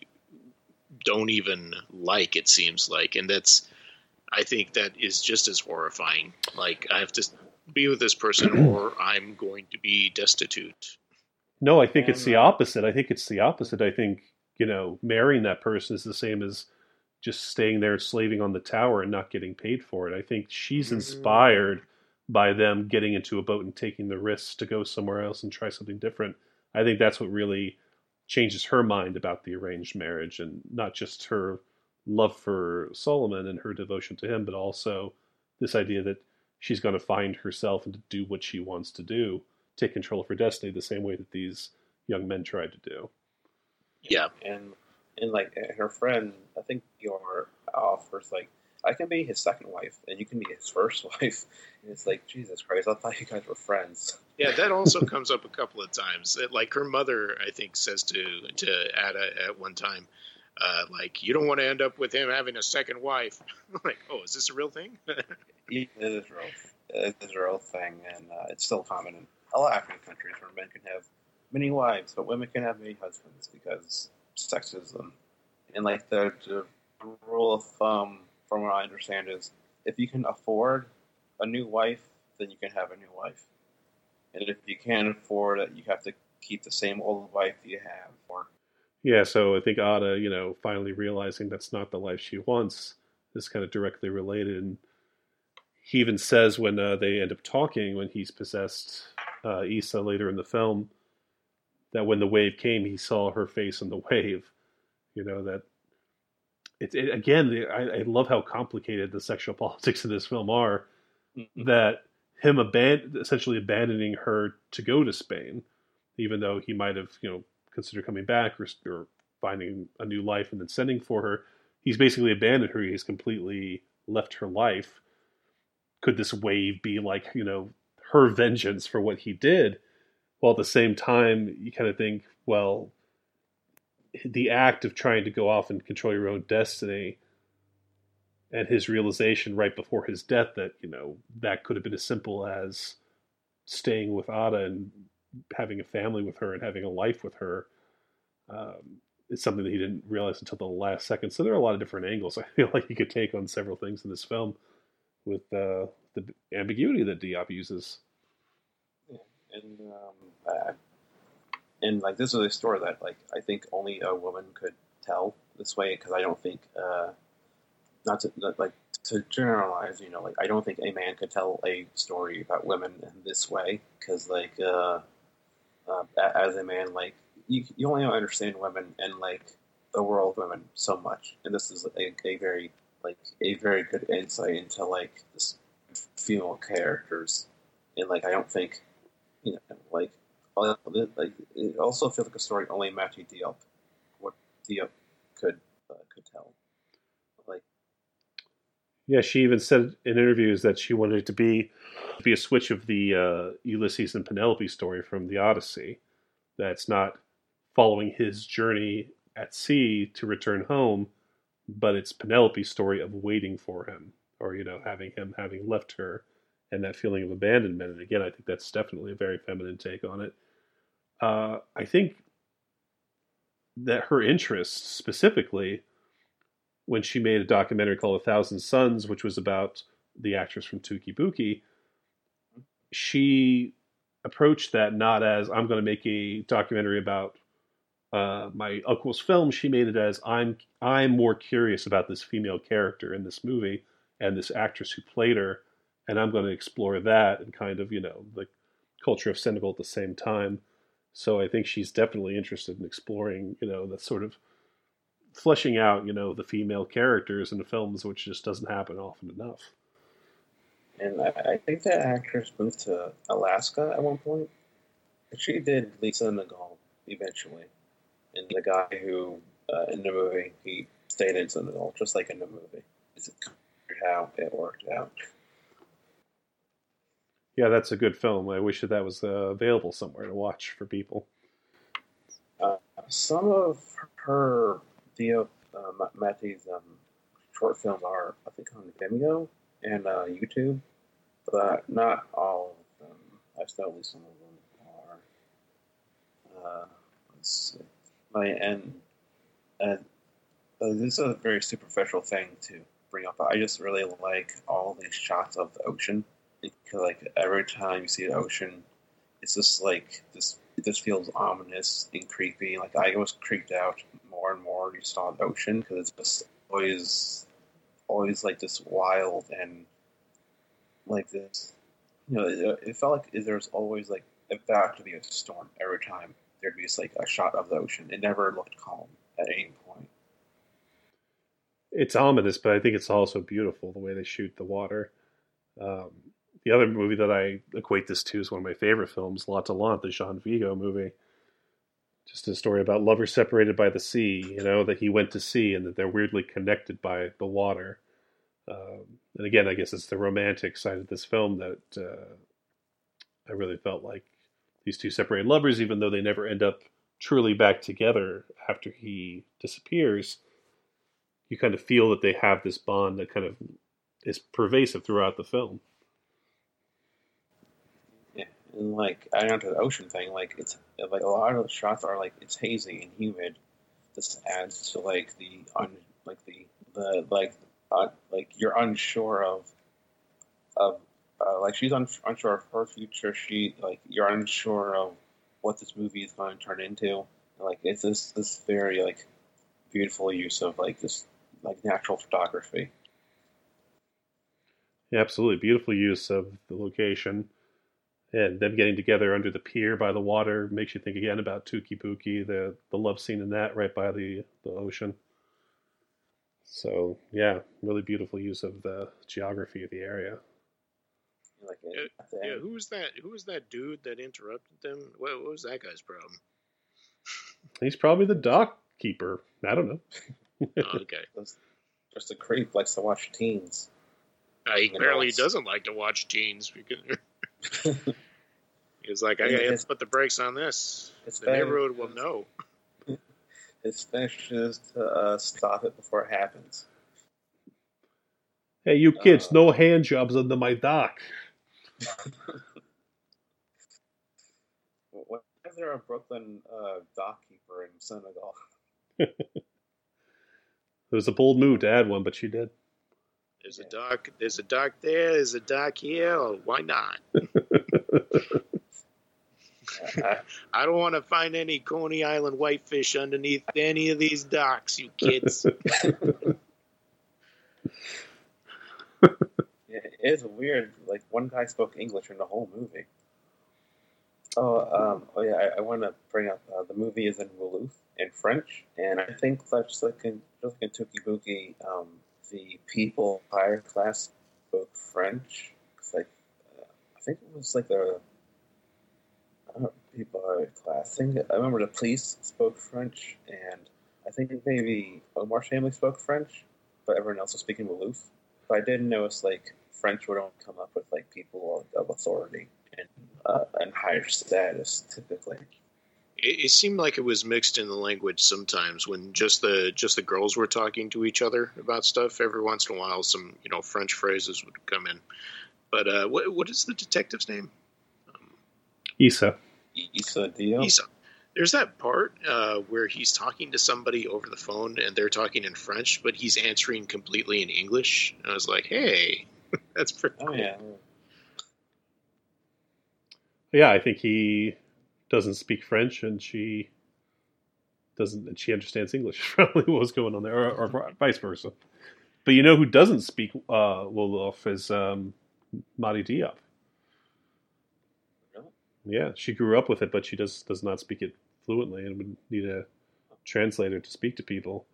don't even like, it seems like. And that's, I think that is just as horrifying. Like, I have to be with this person or I'm going to be destitute. No, I think And, it's the uh, opposite. I think it's the opposite. I think, you know, marrying that person is the same as just staying there slaving on the tower and not getting paid for it. I think she's inspired by them getting into a boat and taking the risks to go somewhere else and try something different. I think that's what really changes her mind about the arranged marriage, and not just her love for Solomon and her devotion to him, but also this idea that she's going to find herself and to do what she wants to do, take control of her destiny the same way that these young men tried to do. Yeah. And and like her friend, I think your offers like, I can be his second wife, and you can be his first wife. And it's like, Jesus Christ, I thought you guys were friends. Yeah, that also comes up a couple of times. It, like her mother, I think, says to to Ada at one time, uh, like, you don't want to end up with him having a second wife. Like, oh, is this a real thing? It is real. It is a real thing, and uh, it's still common in a lot of African countries where men can have many wives, but women can have many husbands because sexism. And like the, the rule of thumb, from what I understand, is if you can afford a new wife, then you can have a new wife. And if you can't afford it, you have to keep the same old wife you have. Or Yeah, so I think Ada, you know, finally realizing that's not the life she wants is kind of directly related. And he even says when uh, they end up talking, when he's possessed uh, Issa later in the film, that when the wave came, he saw her face in the wave. You know, that it, it again, I, I love how complicated the sexual politics of this film are. That him aban- essentially abandoning her to go to Spain, even though he might have, you know, considered coming back or, or finding a new life and then sending for her, he's basically abandoned her. He's completely left her life. Could this wave be like, you know, her vengeance for what he did? While at the same time, you kind of think, well, the act of trying to go off and control your own destiny and his realization right before his death that, you know, that could have been as simple as staying with Ada and having a family with her and having a life with her, um, is something that he didn't realize until the last second. So there are a lot of different angles I feel like you could take on several things in this film with uh, the ambiguity that Diop uses. Yeah. and um, uh, and like this is a story that like I think only a woman could tell this way because I don't think uh, not to not, like to generalize, you know, like I don't think a man could tell a story about women in this way because like uh, uh, as a man, like you you only understand women and like the world of women so much, and this is a, a very like a very good insight into like this female characters, and like I don't think you know like like it also feels like a story only Matthew Diop what Diop could uh, could tell. Like yeah, she even said in interviews that she wanted it to be to be a switch of the uh, Ulysses and Penelope story from the Odyssey. That's not following his journey at sea to return home, but it's Penelope's story of waiting for him, or you know, having him having left her, and that feeling of abandonment. And again, I think that's definitely a very feminine take on it. Uh, I think that her interests specifically, when she made a documentary called A Thousand Suns, which was about the actress from Tuki Buki, she approached that not as I'm going to make a documentary about uh, my uncle's film. She made it as I'm I'm more curious about this female character in this movie and this actress who played her, and I'm going to explore that and kind of, you know, the culture of Senegal at the same time. So I think she's definitely interested in exploring, you know, that sort of fleshing out, you know, the female characters in the films, which just doesn't happen often enough. And I, I think that actress moved to Alaska at one point. She did leave Senegal eventually. And the guy who, uh, in the movie, he stayed in Senegal, just like in the movie. It's how it worked out. Yeah, that's a good film. I wish that that was uh, available somewhere to watch for people. Uh, some of her Diop uh, Matthew's um, short films are, I think, on Vimeo and uh, YouTube, but not all of them. I still some of them are. Uh, let's see. My and and uh, this is a very superficial thing to bring up. I just really like all these shots of the ocean because, like, every time you see the ocean, it's just like this. It just feels ominous and creepy. Like I was creeped out more and more. You saw the ocean because it's just always, always like this wild and like this. You know, it, it felt like there was always like about to be a storm every time. There'd be just like a shot of the ocean. It never looked calm at any point. It's ominous, but I think it's also beautiful the way they shoot the water. Um, the other movie that I equate this to is one of my favorite films, La Talente, the Jean Vigo movie. Just a story about lovers separated by the sea, you know, that he went to sea and that they're weirdly connected by the water. Um, and again, I guess it's the romantic side of this film that uh, I really felt like these two separated lovers, even though they never end up truly back together after he disappears, you kind of feel that they have this bond that kind of is pervasive throughout the film. Yeah, and like adding on to the ocean thing, like it's like a lot of the shots are like it's hazy and humid. This adds to like the un, like the the like uh, like you're unsure of of uh, like she's un, unsure of her future. She like you're unsure of what this movie is going to turn into. Like it's this this very like beautiful use of like this like natural photography. Yeah, absolutely. Beautiful use of the location. And them getting together under the pier by the water makes you think again about Tuki Buki, the, the love scene in that right by the, the ocean. So, yeah, really beautiful use of the geography of the area. Like it, yeah, who was that? Who was that dude that interrupted them? What, what was that guy's problem? He's probably the dock keeper. I don't know. Oh, okay. Just a creep likes to watch teens. Uh, he apparently doesn't like to watch teens because he was like, I gotta put the brakes on this. The neighborhood will know. It's finished just to uh, stop it before it happens. Hey, you kids, uh, no hand jobs under my dock. Why is there a Brooklyn uh, dock keeper in Senegal? It was a bold move to add one, but she did. There's a dock. There's a dock there. There's a dock here. Why not? I, I don't want to find any Coney Island whitefish underneath any of these docks, you kids. yeah, it is weird. Like, one guy spoke English in the whole movie. Oh, um, oh yeah, I, I want to bring up uh, the movie is in Wolof in French, and I think that's like in just like in Tuki Buki, um, the people higher class spoke French. It's like uh, I think it was like a I don't know, people higher class. I think I remember the police spoke French, and I think maybe Omar's family spoke French, but everyone else was speaking Wolof. But I did notice like French would only come up with like people of authority and uh, and higher status typically. It, it seemed like it was mixed in the language sometimes when just the just the girls were talking to each other about stuff. Every once in a while, some you know French phrases would come in. But uh, what what is the detective's name? Um, Issa. Issa Dio. Issa. There's that part uh, where he's talking to somebody over the phone and they're talking in French, but he's answering completely in English. And I was like, hey, that's pretty Oh cool. yeah. Yeah, I think he doesn't speak French, and she doesn't. And she understands English. Probably what was going on there, or, or vice versa. But you know who doesn't speak uh, Wolof is um, Madi Diop. Really? Yeah, she grew up with it, but she does does not speak it fluently, and would need a translator to speak to people.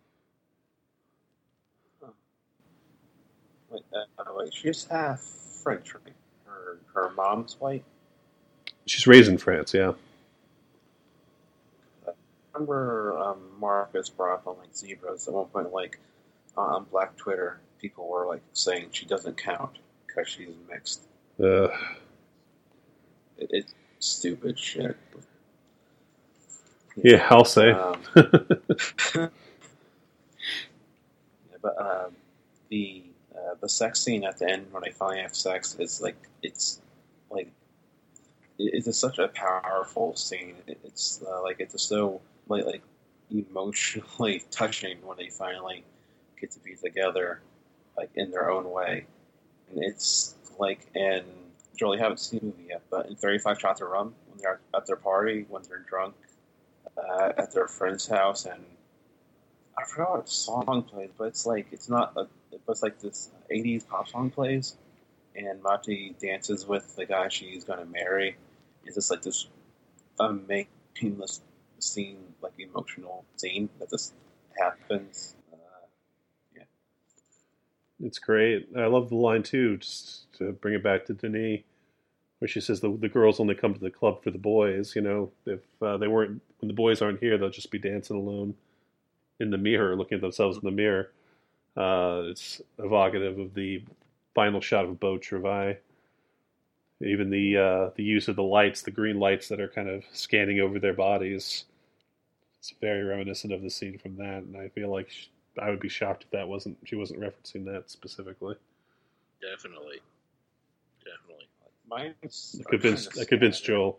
Huh. Wait, uh, wait, she's half French, right? Her her mom's white. She's raised in France, yeah. I remember um, Marcus brought up on like zebras at one point, like on Black Twitter, people were like saying she doesn't count because she's mixed. Uh, It, it's stupid shit. yeah, I'll say. Um, yeah, but um, the uh, the sex scene at the end when they finally have sex is like it's like it, it's just such a powerful scene. It, it's uh, like it's just so like like emotionally touching when they finally get to be together, like in their own way. And it's like in Joel, you haven't seen the movie yet, but in thirty-five Shots of Rum, when they're at their party, when they're drunk, uh, at their friend's house, and I forgot what song plays, but it's like it's not a, it's like this eighties pop song plays, and Mati dances with the guy she's gonna marry. It's just like this amazing scene, like emotional scene that just happens. Uh, yeah, It's great. I love the line too, just to bring it back to Denis, where she says the the girls only come to the club for the boys. You know, if uh, they weren't, when the boys aren't here, they'll just be dancing alone in the mirror, looking at themselves in the mirror. Uh, it's evocative of the final shot of Beau Travail. Even the uh, the use of the lights, the green lights that are kind of scanning over their bodies. It's very reminiscent of the scene from that, and I feel like she, I would be shocked if that wasn't she wasn't referencing that specifically. Definitely. Definitely. mine's I convinced I convinced Joel.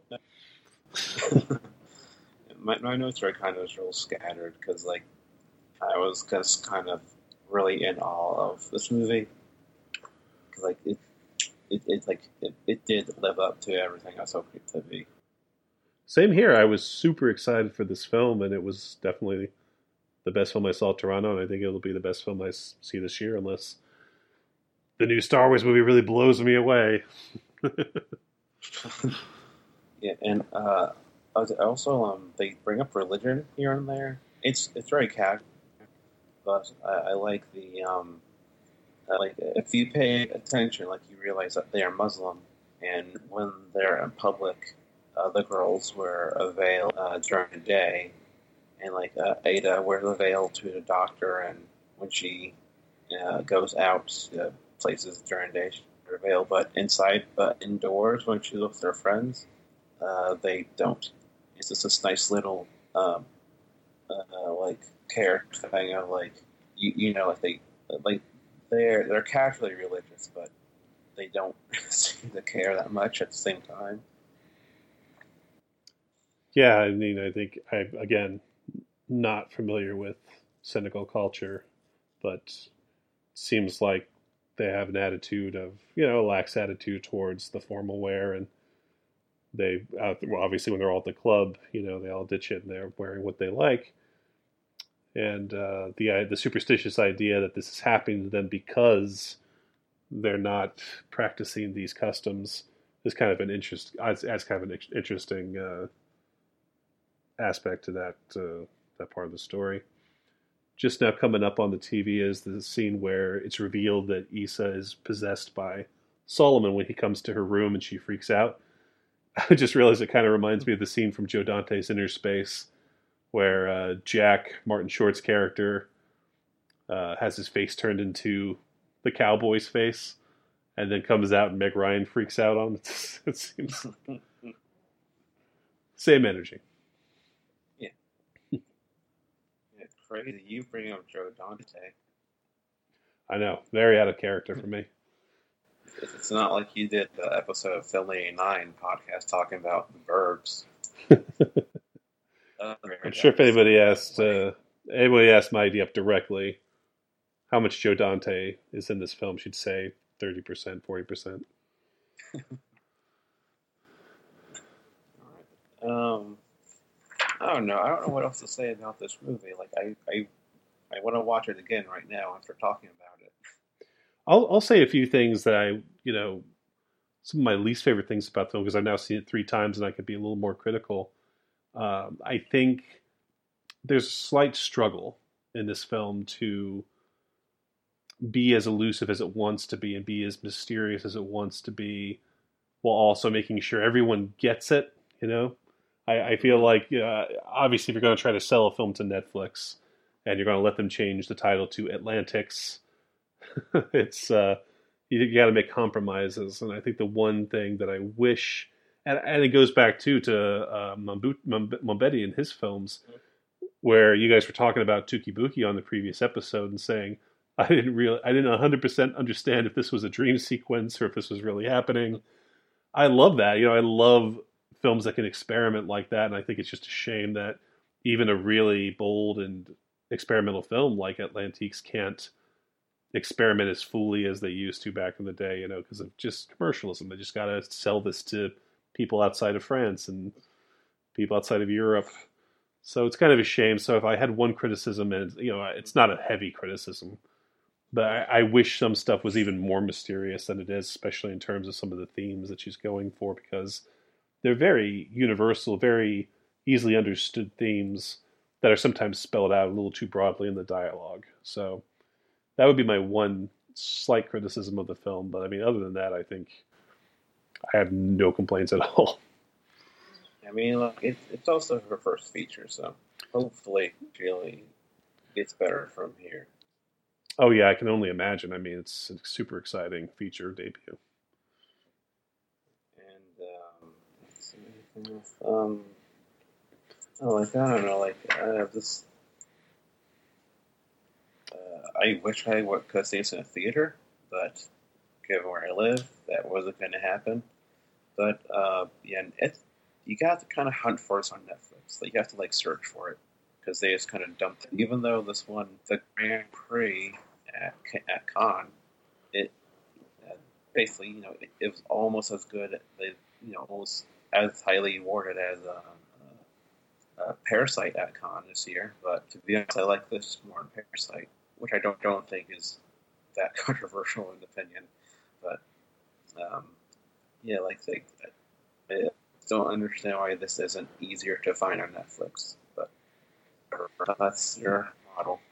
my, my notes are kind of real scattered because, like, I was just kind of really in awe of this movie. Because, like, it, it, it like it, it did live up to everything I was hoping it to be. Same here. I was super excited for this film, and it was definitely the best film I saw at Toronto, and I think it'll be the best film I see this year, unless the new Star Wars movie really blows me away. Yeah, and uh, also um, they bring up religion here and there. It's it's very casual, but I, I like the um, I like if you pay attention, like you realize that they are Muslim, and when they're in public, uh, the girls wear a veil uh, during the day, and like uh, Ada wears a veil to the doctor, and when she uh, goes out uh, places during the day, she wears a veil. But inside, but indoors, when she's with her friends, uh, they don't. It's just this nice little um, uh, like character thing of like you you know like they like they're they're casually religious, but they don't seem to care that much at the same time. Yeah, I mean, I think I again not familiar with Senegal culture, but seems like they have an attitude of, you know, a lax attitude towards the formal wear, and they uh, well, obviously when they're all at the club, you know, they all ditch it and they're wearing what they like. And uh, the uh, the superstitious idea that this is happening to them because they're not practicing these customs is kind of an interest adds, adds kind of an interesting uh, aspect to that uh, that part of the story. Just now coming up on the T V is the scene where it's revealed that Issa is possessed by Solomon when he comes to her room and she freaks out. I just realized it kind of reminds me of the scene from Joe Dante's Inner Space where uh, Jack, Martin Short's character, uh, has his face turned into the cowboy's face and then comes out and Meg Ryan freaks out on him. It seems same energy. Yeah. It's crazy. You bring up Joe Dante. I know. Very out of character for me. It's not like you did the episode of Film eighty-nine podcast talking about the verbs. uh, I'm sure if anybody asked, uh, anybody asked Mighty Up directly how much Joe Dante is in this film, she'd say thirty percent, forty percent. um, I don't know. I don't know what else to say about this movie. Like, I, I, I want to watch it again right now after talking about it. I'll I'll say a few things that I, you know, some of my least favorite things about the film, because I've now seen it three times and I could be a little more critical. Um, I think there's a slight struggle in this film to be as elusive as it wants to be and be as mysterious as it wants to be, while also making sure everyone gets it. You know, I, I feel like uh, obviously if you're going to try to sell a film to Netflix and you're going to let them change the title to Atlantics, it's uh, you, you got to make compromises. And I think the one thing that I wish, and, and it goes back too to uh, Mombetti and his films, where you guys were talking about Tuki Buki on the previous episode and saying, I didn't really, I didn't one hundred percent understand if this was a dream sequence or if this was really happening. I love that. You know, I love films that can experiment like that, and I think it's just a shame that even a really bold and experimental film like Atlantiques can't experiment as fully as they used to back in the day, you know, because of just commercialism. They just got to sell this to people outside of France and people outside of Europe. So it's kind of a shame. So if I had one criticism, and you know, it's not a heavy criticism, but I, I wish some stuff was even more mysterious than it is, especially in terms of some of the themes that she's going for, because they're very universal, very easily understood themes that are sometimes spelled out a little too broadly in the dialogue. So that would be my one slight criticism of the film. But I mean, other than that, I think I have no complaints at all. I mean, look, it, it's also her first feature, so hopefully she really gets better from here. Oh, yeah, I can only imagine. I mean, it's a super exciting feature debut. And, um, let's see, anything else? Um, oh, like, I don't know, like, I have this, uh, I wish I would, could see this in a theater, but given where I live, that wasn't going to happen. But, uh, yeah, it's, you got to kind of hunt for us on Netflix. Like, you have to, like, search for it, because they just kind of dumped it. Even though this one, the Grand Prix at, at Cannes, it uh, basically, you know, it, it was almost as good, they, you know, almost as highly awarded as uh, uh, uh, Parasite at Cannes this year. But to be honest, I like this more than Parasite, which I don't don't think is that controversial in opinion. But um, yeah, like they, I don't understand why this isn't easier to find on Netflix. But that's your model.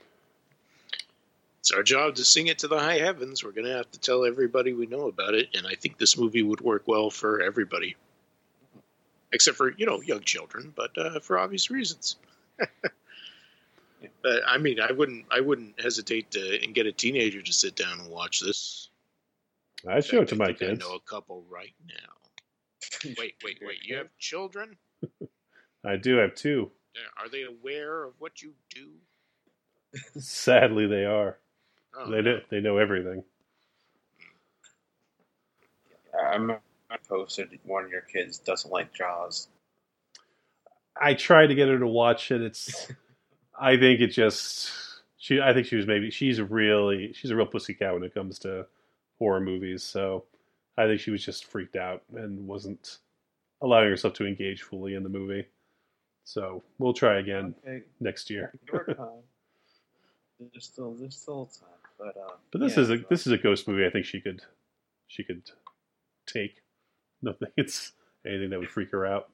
It's our job to sing it to the high heavens. We're going to have to tell everybody we know about it, and I think this movie would work well for everybody. Except for, you know, young children, but uh, for obvious reasons. Yeah. But I mean, I wouldn't I wouldn't hesitate to and get a teenager to sit down and watch this. I show it to I my think kids. I know a couple right now. Wait, wait, wait. You have children? I do have two. Are they aware of what you do? Sadly, they are. Oh, they no. know, they know everything. I'm I posted one of your kids doesn't like Jaws. I tried to get her to watch it. It's, I think it just she. I think she was maybe she's really she's a real pussycat when it comes to horror movies. So I think she was just freaked out and wasn't allowing herself to engage fully in the movie. So we'll try again Okay, next year. your time. There's still there's still time, but um. But this yeah, is a so- this is a ghost movie. I think she could she could take. Nothing. It's anything that would freak her out.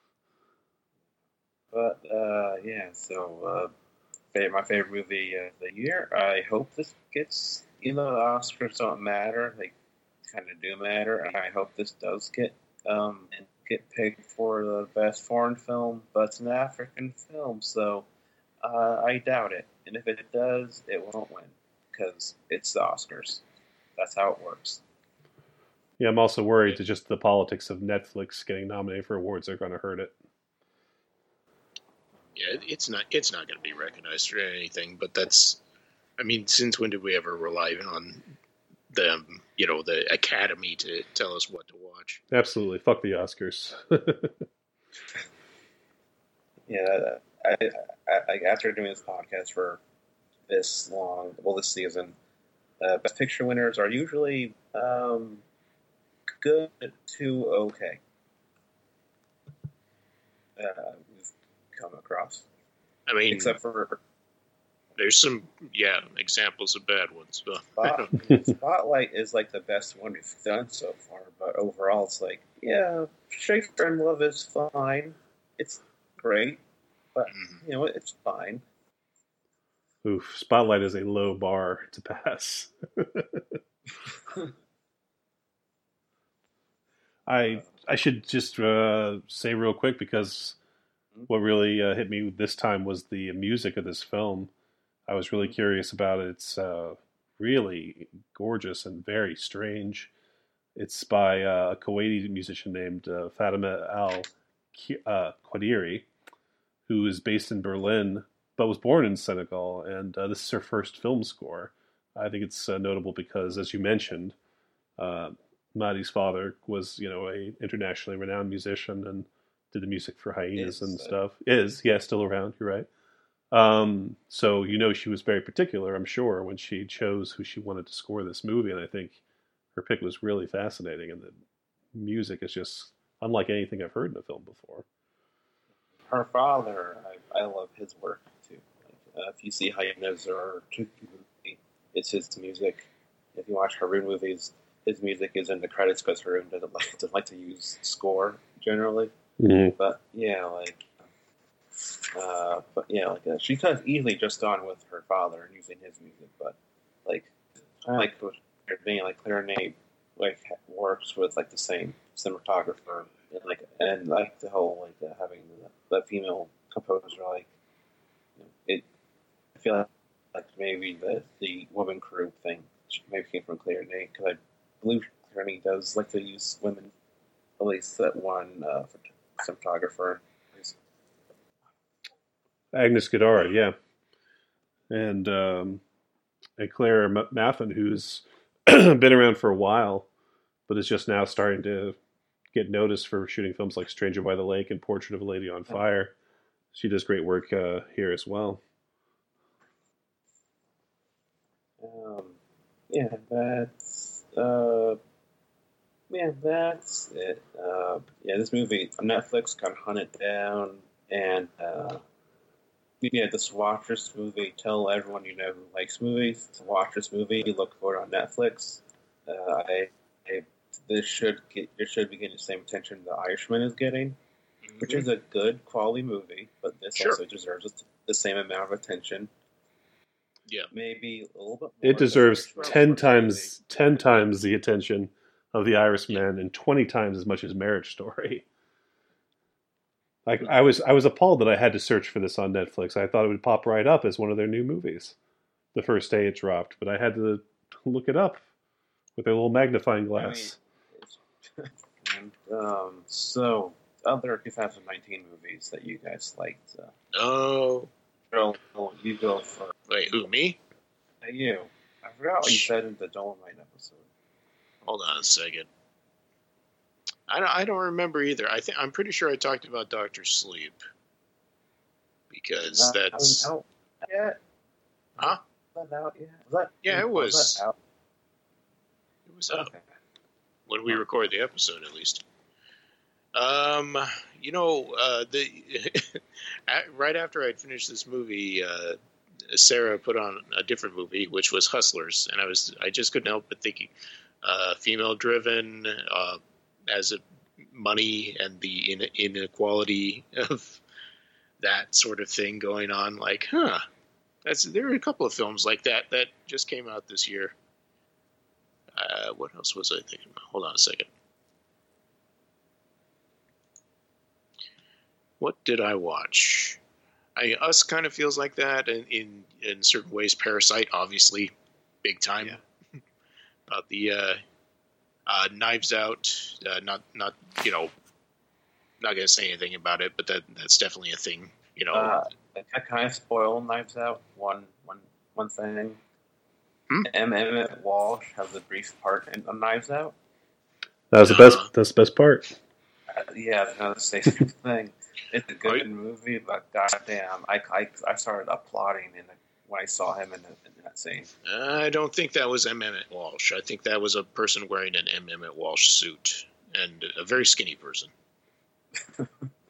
But uh, yeah, so uh, fa- my favorite movie of the year. I hope this gets. You know, the Oscars don't matter. They kind of do matter, and I hope this does get um and get picked for the best foreign film. But it's an African film, so uh, I doubt it. And if it does, it won't win because it's the Oscars. That's how it works. Yeah, I'm also worried that just the politics of Netflix getting nominated for awards are going to hurt it. Yeah, it- it's not it's not going to be recognized for anything. But that's, I mean, since when did we ever rely on the you know the Academy to tell us what to watch? Absolutely, fuck the Oscars. Yeah, I, I, I after doing this podcast for this long, well, this season, uh, best picture winners are usually um, good to okay. Uh, we've come across, I mean, except for there's some yeah examples of bad ones. But Spot, Spotlight is like the best one we've done so far. But overall, it's like, yeah, Shakespeare in Love is fine. It's great, but Mhm. you know, it's fine. Oof, Spotlight is a low bar to pass. I I should just uh, say real quick, because what really uh, hit me this time was the music of this film. I was really curious about it. It's uh, really gorgeous and very strange. It's by uh, a Kuwaiti musician named uh, Fatima Al uh, Qadiri, who is based in Berlin but was born in Senegal, and uh, this is her first film score. I think it's uh, notable because, as you mentioned, uh, Madi's father was, you know, a internationally renowned musician and did the music for Hyenas Is, and uh, stuff. Is, yeah, still around. You're right. Um, so you know she was very particular, I'm sure, when she chose who she wanted to score this movie, and I think her pick was really fascinating, and the music is just unlike anything I've heard in a film before. Her father, I, I love his work too. Like, uh, if you see Hyenas or Tuki movie, it's his music. If you watch Haroon movies, his music is in the credits because Haroon doesn't like, doesn't like to use score generally. Mm-hmm. But yeah, like, uh, but yeah, like uh, she could have easily just gone with her father and using his music, but like, kind of like what you're saying, like Clarinet, like works with like the same cinematographer, and like and like the whole like uh, having the, the female composer, like you know, it. I feel like, like maybe the the woman crew thing maybe came from Clarinet, because I believe Clarinet does like to use women, at least that one uh, cinematographer. Agnes Godard, yeah, and um, and Claire M- Maffin, who's been around for a while, but is just now starting to get noticed for shooting films like Stranger by the Lake and Portrait of a Lady on Fire. She does great work uh, here as well. Um, yeah, that's uh, yeah, that's it. Uh, yeah, this movie on Netflix got hunted down, and uh, yeah, just watch this movie. Tell everyone you know who likes movies to watch this movie. Look for it on Netflix. Uh, I, I this should get this should be getting the same attention The Irishman is getting, which is a good quality movie, but this Sure. also deserves the same amount of attention. Yeah. Maybe a little bit more. It deserves than the ten first times ten times the attention of The Irishman and twenty times as much as Marriage Story. Like I was, I was appalled that I had to search for this on Netflix. I thought it would pop right up as one of their new movies the first day it dropped, but I had to look it up with a little magnifying glass. I mean, and, um, so, other twenty nineteen movies that you guys liked. Uh, Oh, Joel, you go first. wait, who, me? Hey, you. I forgot what you said in the Dolomite episode. Hold on a second. I don't, I don't remember either. I think I'm pretty sure I talked about Doctor Sleep, because That that's wasn't out yet? huh? Was that out yet? Was that, Yeah, it was. that out? It was up Okay. when we recorded the episode, at least. Um, you know, uh, the right after I'd finished this movie, uh, Sarah put on a different movie, which was Hustlers, and I was I just couldn't help but thinking, uh, female driven, uh, as a money and the in, inequality of that sort of thing going on. Like, huh, that's there are a couple of films like that that just came out this year. Uh, what else was I thinking about? Hold on a second. What did I watch? I Us kind of feels like that in in, in certain ways. Parasite, obviously, big time. Yeah. About the uh, uh, Knives Out, uh, not not you know, not gonna say anything about it, but that that's definitely a thing. You know, uh, I kind of spoil Knives Out. One one one thing. Hmm? M. Emmett Walsh has a brief part in Knives Out. That was uh, the best. That's the best part. Uh, yeah, no, the same thing. It's a good movie, but goddamn, I, I, I started applauding in the, when I saw him in, the, in that scene. I don't think that was M. Emmett Walsh. I think that was a person wearing an M. Emmett Walsh suit and a very skinny person. No,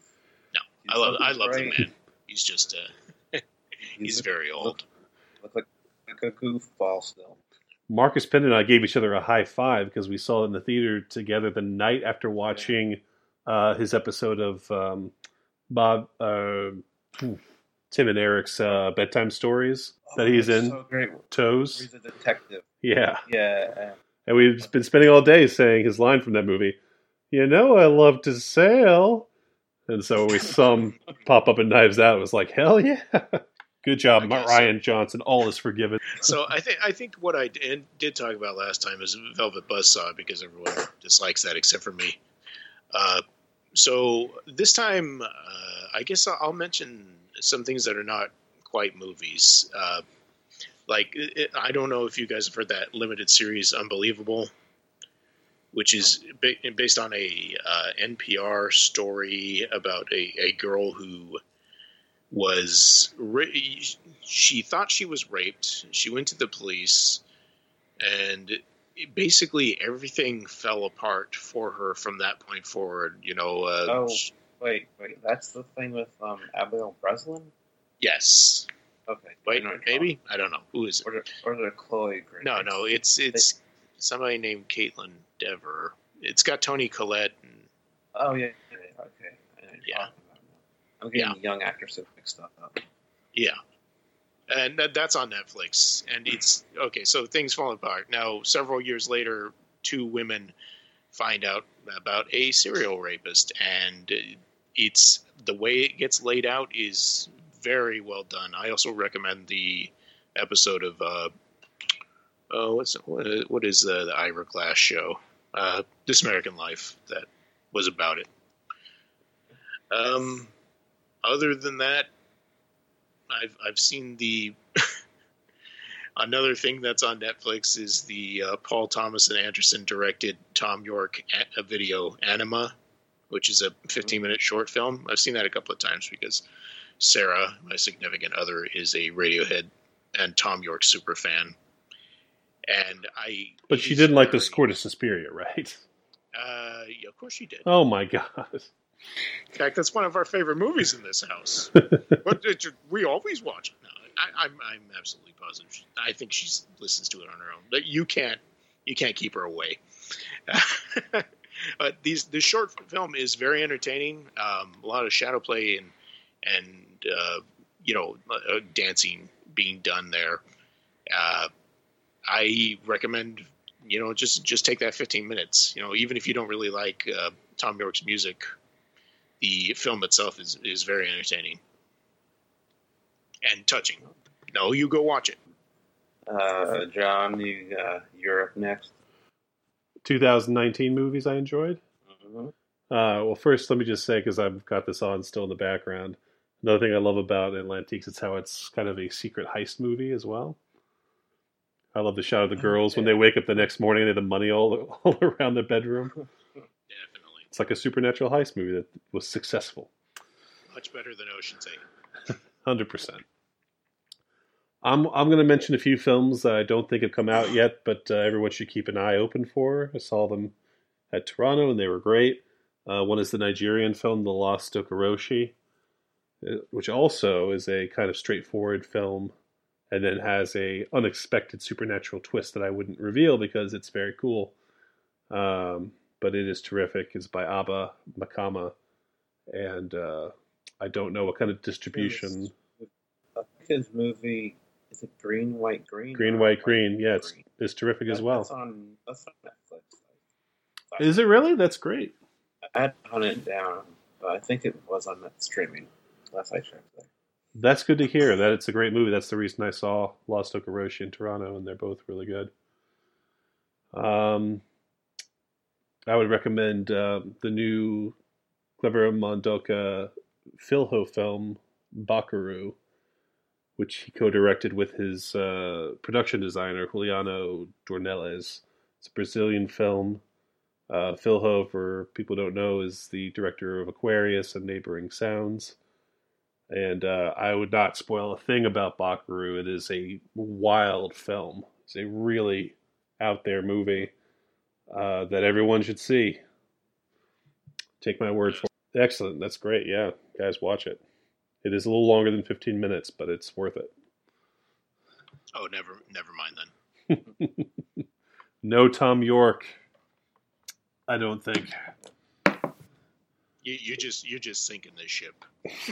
I love I love the man. He's just uh, he's, he's very old. Look, look like, like a goofball still. Marcus Penn and I gave each other a high five because we saw it in the theater together the night after watching uh, his episode of um, Bob, uh, Tim and Eric's uh, bedtime stories oh, that he's in. So great. Toes. He's a detective. Yeah. Yeah. And we've been spending all day saying his line from that movie. You know, I love to sail. And so we saw him pop up in Knives Out. It was like, hell yeah. Good job, Ryan so. Johnson. All is forgiven. So I think I think what I did, did talk about last time is Velvet Buzzsaw because everyone dislikes that except for me. Uh, so this time, uh, I guess I'll mention some things that are not quite movies. Uh, like, it, I don't know if you guys have heard that limited series Unbelievable, which is ba- based on a uh, N P R story about a, a girl who was ra- she thought she was raped. She went to the police, and it, basically everything fell apart for her from that point forward. You know. Uh, oh wait, wait, that's the thing with um, Abigail Breslin. Yes. Okay. Wait, maybe I don't know who is it. Or, or the Chloe Grace. No, no, it's it's they, somebody named Caitlin Dever. It's got Toni Collette. And, oh yeah, yeah okay. Yeah. I'm getting yeah. young actresses mixed up. Yeah, and that, that's on Netflix. And it's okay. So things fall apart. Now, several years later, two women find out about a serial rapist, and it's the way it gets laid out is very well done. I also recommend the episode of uh, oh, what's what, what is the, the Ira Glass show? Uh, This American Life that was about it. Um. Other than that, I've I've seen the another thing that's on Netflix is the uh, Paul Thomas and Anderson directed Tom York a- video Anima, which is a fifteen minute short film. I've seen that a couple of times because Sarah, my significant other, is a Radiohead and Tom York super fan, and I. But she didn't very, like the score to Suspiria, right? Uh, yeah, of course she did. Oh my god. In fact, that's one of our favorite movies in this house. But it, we always watch it. No, I, I'm I'm absolutely positive. I think she listens to it on her own. But you can't you can't keep her away. But these this short film is very entertaining. Um, a lot of shadow play and and uh, you know uh, dancing being done there. Uh, I recommend you know just just take that fifteen minutes. You know, even if you don't really like uh, Tom York's music. The film itself is, is very entertaining and touching. No, you go watch it. Uh, John, you, uh, you're up next. twenty nineteen movies I enjoyed? Mm-hmm. Uh, well, first, let me just say, because I've got this on still in the background, another thing I love about Atlantiques is how it's kind of a secret heist movie as well. I love the shot of the girls when they wake up the next morning and they have the money all, all around their bedroom. It's like a supernatural heist movie that was successful. Much better than Ocean's Eight. one hundred percent. I'm I'm going to mention a few films that I don't think have come out yet, but uh, everyone should keep an eye open for. I saw them at Toronto, and they were great. Uh, one is the Nigerian film, The Lost Okoroshi, uh, which also is a kind of straightforward film, and then has a unexpected supernatural twist that I wouldn't reveal because it's very cool. Um, but it is terrific. It's by Abba Makama, and uh, I don't know what kind of distribution. I think his movie is it Green, White, Green? Green, White, Green. Yeah, it's, Green. it's terrific that, as well. That's on, that's on Netflix. Is it really? That's great. I had to hunt it down, but I think it was on that streaming last I checked. There. That's good to hear. That it's a great movie. That's the reason I saw Lost Okoroshi in Toronto, and they're both really good. Um, I would recommend uh, the new Clever Mondoka Philho film, Bakaru, which he co-directed with his uh, production designer, Juliano Dornelles. It's a Brazilian film. Uh, Philho, for people who don't know, is the director of Aquarius and Neighboring Sounds. And uh, I would not spoil a thing about Bakaru. It is a wild film. It's a really out there movie uh, that everyone should see. Take my word for it. Excellent. That's great. Yeah, guys, watch it. It is a little longer than fifteen minutes, but it's worth it. Oh, never, never mind then. No Tom York, I don't think. You, you just, you're just sinking this ship.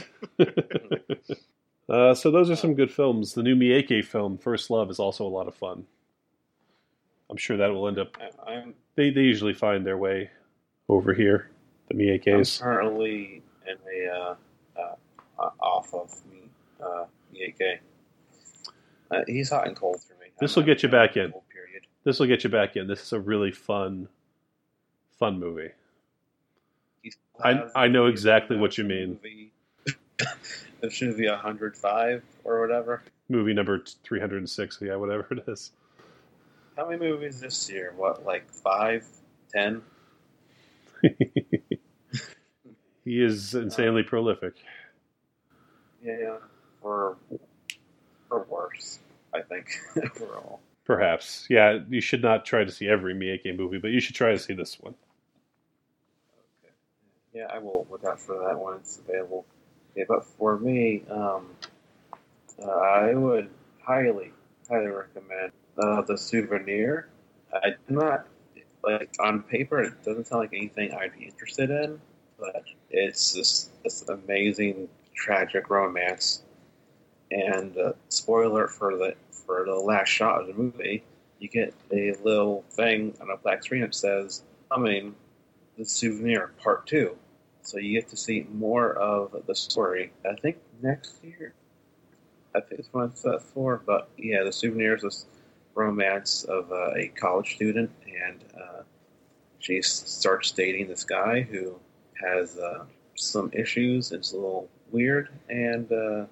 uh, so those are some good films. The new Miike film, First Love, is also a lot of fun. I'm sure that will end up. I, I'm, they they usually find their way over here. The Miikes. I'm currently in a uh, uh, off of me uh, Miike. Uh, he's hot and cold for me. This will get you back in. Period. This will get you back in. This is a really fun, fun movie. I I know exactly what you mean. It should be one hundred five or whatever. Movie number three hundred six, yeah, whatever it is. How many movies this year? What, like five, ten? He is insanely uh, prolific. Yeah, or or worse, I think overall. Perhaps, yeah. You should not try to see every Miike movie, but you should try to see this one. Okay. Yeah, I will look out for that when it's available. Okay, but for me, um, uh, I would highly, highly recommend uh, The Souvenir. I do not, like, on paper, it doesn't sound like anything I'd be interested in, but it's just this amazing, tragic romance. And uh, spoiler for the for the last shot of the movie, you get a little thing on a black screen that says, "Coming, The Souvenir Part Two." So you get to see more of the story. I think next year. I think it's when it's set for. But yeah, The Souvenir is this romance of uh, a college student, and uh, she starts dating this guy who has uh, some issues. It's a little weird, and uh,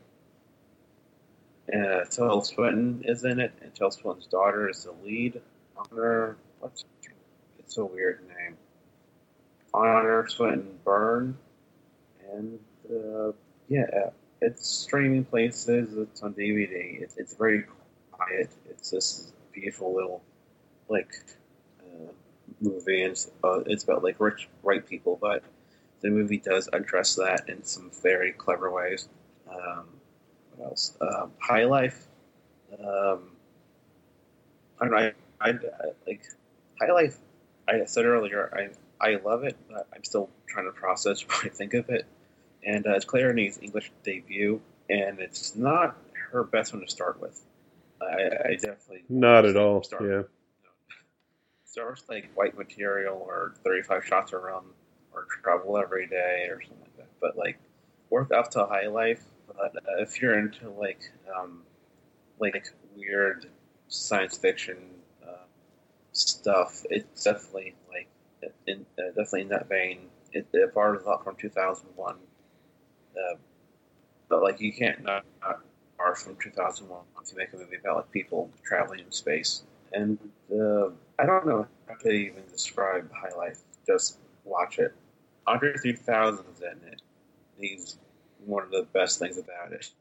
uh, Tilda Swinton is in it, and Tilda Swinton's daughter is the lead. Honor, what's it's a weird name. Honor Swinton Byrne, and uh, yeah, it's streaming places. It's on D V D. It's it's very quiet. It's this beautiful little like uh, movie, and it's, uh, it's about like rich white people, but the movie does address that in some very clever ways. Um, what else? Um, High Life. Um, I don't know. I, I, I like High Life. I said earlier, I I love it, but I'm still trying to process what I think of it. And uh, it's Claire Denis's English debut, and it's not her best one to start with. I, I definitely not at all. Start, yeah, you know, start with like White Material or thirty-five Shots of Rum or Travel Every Day or something like that. But like work up to High Life. But uh, if you're into like um, like weird science fiction uh, stuff, it's definitely like in uh, definitely in that vein. It, it borrows a lot from two thousand one. Uh, but like you can't not, not borrow from two thousand one to make a movie about like people traveling in space. And uh, I don't know how to even describe High Life. Just watch it. Andre three thousand's in it. He's one of the best things about it.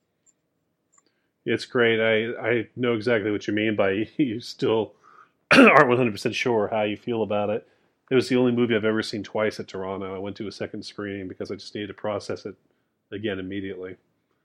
It's great. I, I know exactly what you mean by you still aren't one hundred percent sure how you feel about it. It was the only movie I've ever seen twice at Toronto. I went to a second screening because I just needed to process it again immediately.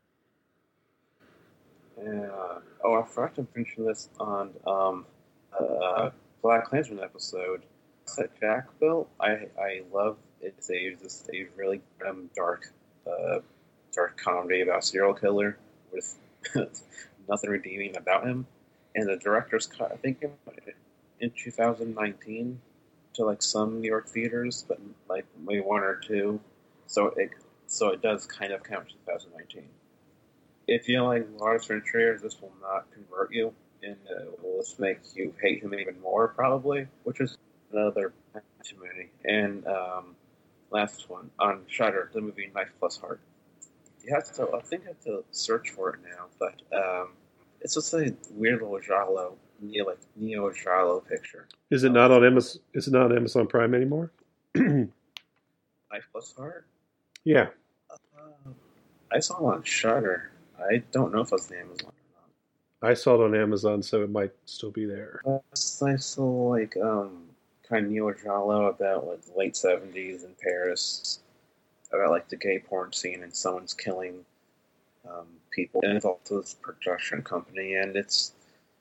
Yeah. Oh, I forgot to mention this on um, uh, Black Klansman episode that Jack built. I I love it. It's a this a really um, dark uh, dark comedy about a serial killer with nothing redeeming about him. And the director's cut, I think, in, in two thousand nineteen to like some New York theaters, but like maybe one or two. So it so it does kind of count twenty nineteen. If you like Lars von Trier, this will not convert you, and uh, it will just make you hate him even more, probably, which is another movie. And um, last one, on Shudder, the movie Knife Plus Heart. You have to, I think I have to search for it now, but um, it's just a weird little giallo, neo, like neo giallo picture. Is it not on Amazon? Is it not on Amazon Prime anymore? Knife Plus Heart? Yeah. Uh, I saw it on Shudder. I don't know if it's on Amazon or I saw it on Amazon, so it might still be there. not. Uh, it's nice little, like, um, kind of neo giallo about like the late seventies in Paris, about like the gay porn scene and someone's killing um, people. And it's also this production company, and it's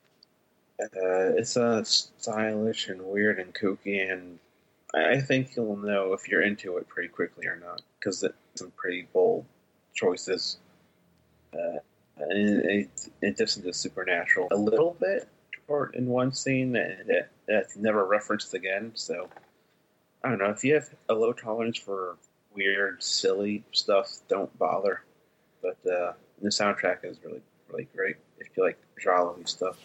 uh, it's uh, stylish and weird and kooky, and I think you'll know if you're into it pretty quickly or not, because it's some pretty bold choices. Uh, and it, it dips into supernatural a little bit or in one scene that, that that's never referenced again. So I don't know, if you have a low tolerance for weird, silly stuff, don't bother. But uh, the soundtrack is really, really great if you like giallo stuff.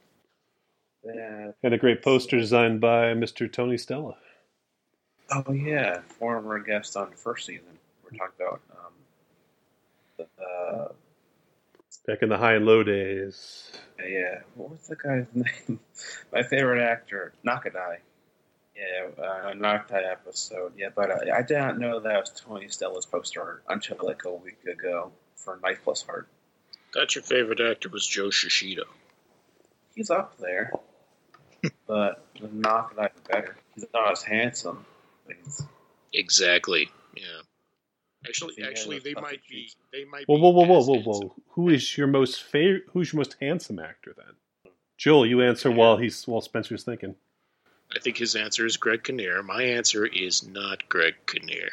Yeah. And a great poster designed by Mister Tony Stella. Oh yeah, former guest on the first season. We're talking about um, the. Uh, Back in the high and low days. Yeah, what was the guy's name? My favorite actor, Nakadai. Yeah, uh, Nakadai episode. Yeah, but uh, I did not know that was Tony Stella's poster art until like a week ago for Knife Plus Heart. Thought your favorite actor was Joe Shishido. He's up there, but Nakadai is better. He's not as handsome. But he's... Exactly. Yeah. Actually, Yeah, actually, they those might puppet be. cheeks. They might. Whoa, be whoa, whoa, whoa, as whoa, handsome. whoa! Who is your most favorite? Who's your most handsome actor then? Joel, you answer while he's while Spencer's thinking. I think his answer is Greg Kinnear. My answer is not Greg Kinnear.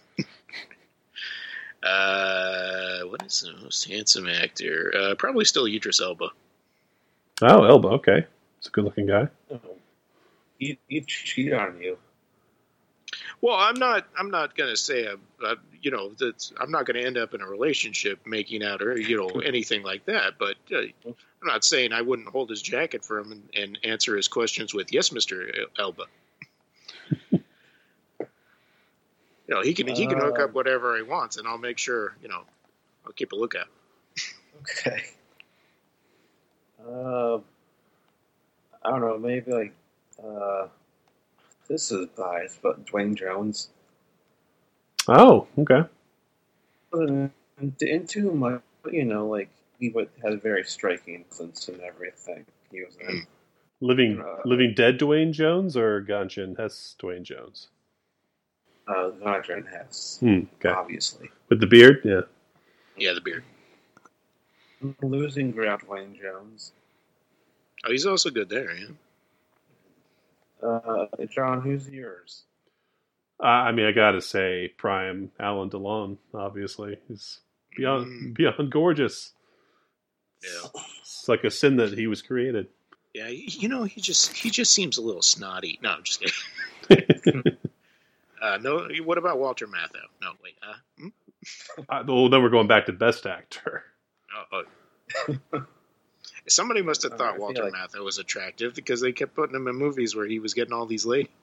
uh, what is the most handsome actor? Uh, probably still Idris Elba. Oh, Elba. Okay, it's a good-looking guy. Oh, he he'd cheat on you. Well, I'm not. I'm not going to say. Uh, uh, you know, that I'm not going to end up in a relationship making out or you know anything like that. But uh, I'm not saying I wouldn't hold his jacket for him and, and answer his questions with "Yes, Mister Elba." You know, he can he can hook up whatever he wants, and I'll make sure. You know, I'll keep a lookout. Okay. Uh, I don't know. Maybe like. Uh, This is biased, but Dwayne Jones. Oh, okay. Wasn't into much, you know, like he would, had a very striking presence and everything. He was in. Living Uh, Living Dead Dwayne Jones or Ganjin Hess Dwayne Jones? Uh, Nigel Hess, Hmm, okay. obviously. With the beard, yeah. Yeah, the beard. Losing ground, Dwayne Jones. Oh, he's also good there. Yeah. Uh, John, who's yours? Uh, I mean, I gotta say, prime Alan Delon, obviously, is beyond Mm. beyond gorgeous. Yeah. It's like a sin that he was created. Yeah, you know, he just he just seems a little snotty. No, I'm just kidding. uh, no, what about Walter Matthau? No, wait. Uh, hmm? uh, well, then we're going back to Best Actor. oh, oh. Somebody must have Uh, I thought feel Walter like- Matthau was attractive because they kept putting him in movies where he was getting all these ladies.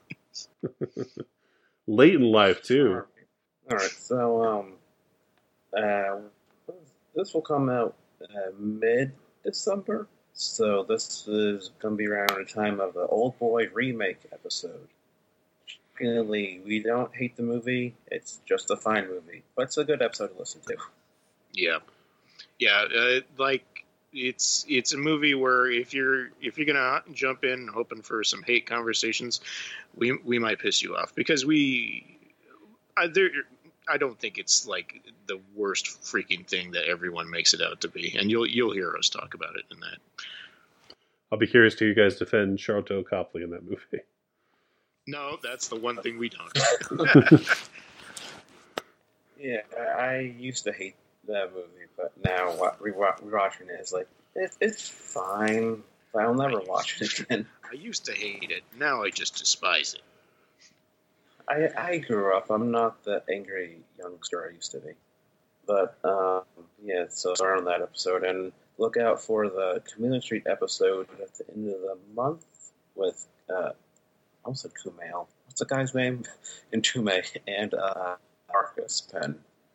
Late in life too. All right, so um, uh, this will come out uh, mid-December. So this is going to be around the time of the Old Boy remake episode. Shockingly, we don't hate the movie. It's just a fine movie, but it's a good episode to listen to. Yeah, yeah. Uh, like it's it's a movie where if you're if you're gonna jump in hoping for some hate conversations, we we might piss you off because we I, there I don't think it's like the worst freaking thing that everyone makes it out to be, and you'll you'll hear us talk about it in that. I'll be curious to hear you guys defend Charlton Copley in that movie. No, that's the one thing we don't. Yeah, I used to hate that movie, but now rewatching it is like, it, it's fine. I'll never watch it again. I used to hate it. Now I just despise it. I I grew up. I'm not the angry youngster I used to be. But, um, yeah, so start on that episode. And look out for the Chameleon Street episode at the end of the month with, uh, I almost said Kumail. What's the guy's name? Intume and uh, Marcus Penn.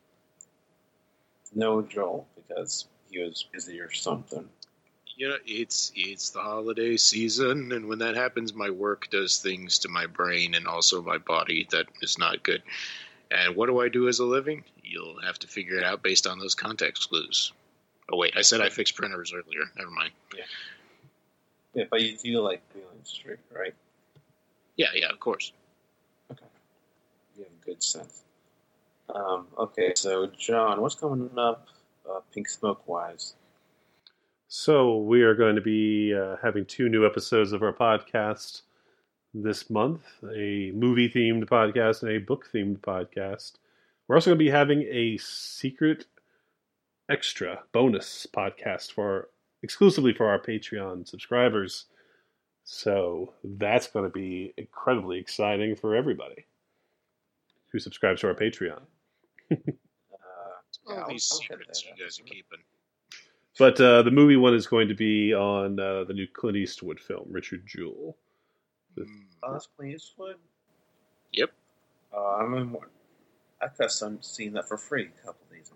No Joel, because he was busy or something. You know, it's it's the holiday season, and when that happens, my work does things to my brain and also my body that is not good. And what do I do as a living? You'll have to figure it out based on those context clues. Oh, wait, I said I fixed printers earlier. Never mind. Yeah, yeah, but you do like Chameleon Street, right? Yeah, yeah, of course. Okay. You have good sense. Um, okay, so, John, what's coming up uh, Pink Smoke-wise? So we are going to be uh, having two new episodes of our podcast this month, a movie-themed podcast and a book-themed podcast. We're also going to be having a secret extra bonus podcast for exclusively for our Patreon subscribers. So that's going to be incredibly exciting for everybody who subscribes to our Patreon. uh, All yeah, these I'll- I'll secrets hit that you guys are episode. keeping. But uh, the movie one is going to be on uh, the new Clint Eastwood film, Richard Jewell. Mm. Oh, that's Clint Eastwood? Yep. Uh, I'm in one. I could have some, seen that for free a couple days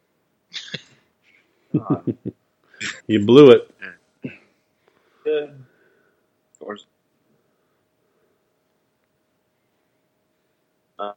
ago. God, You blew it. good. Of course. Um,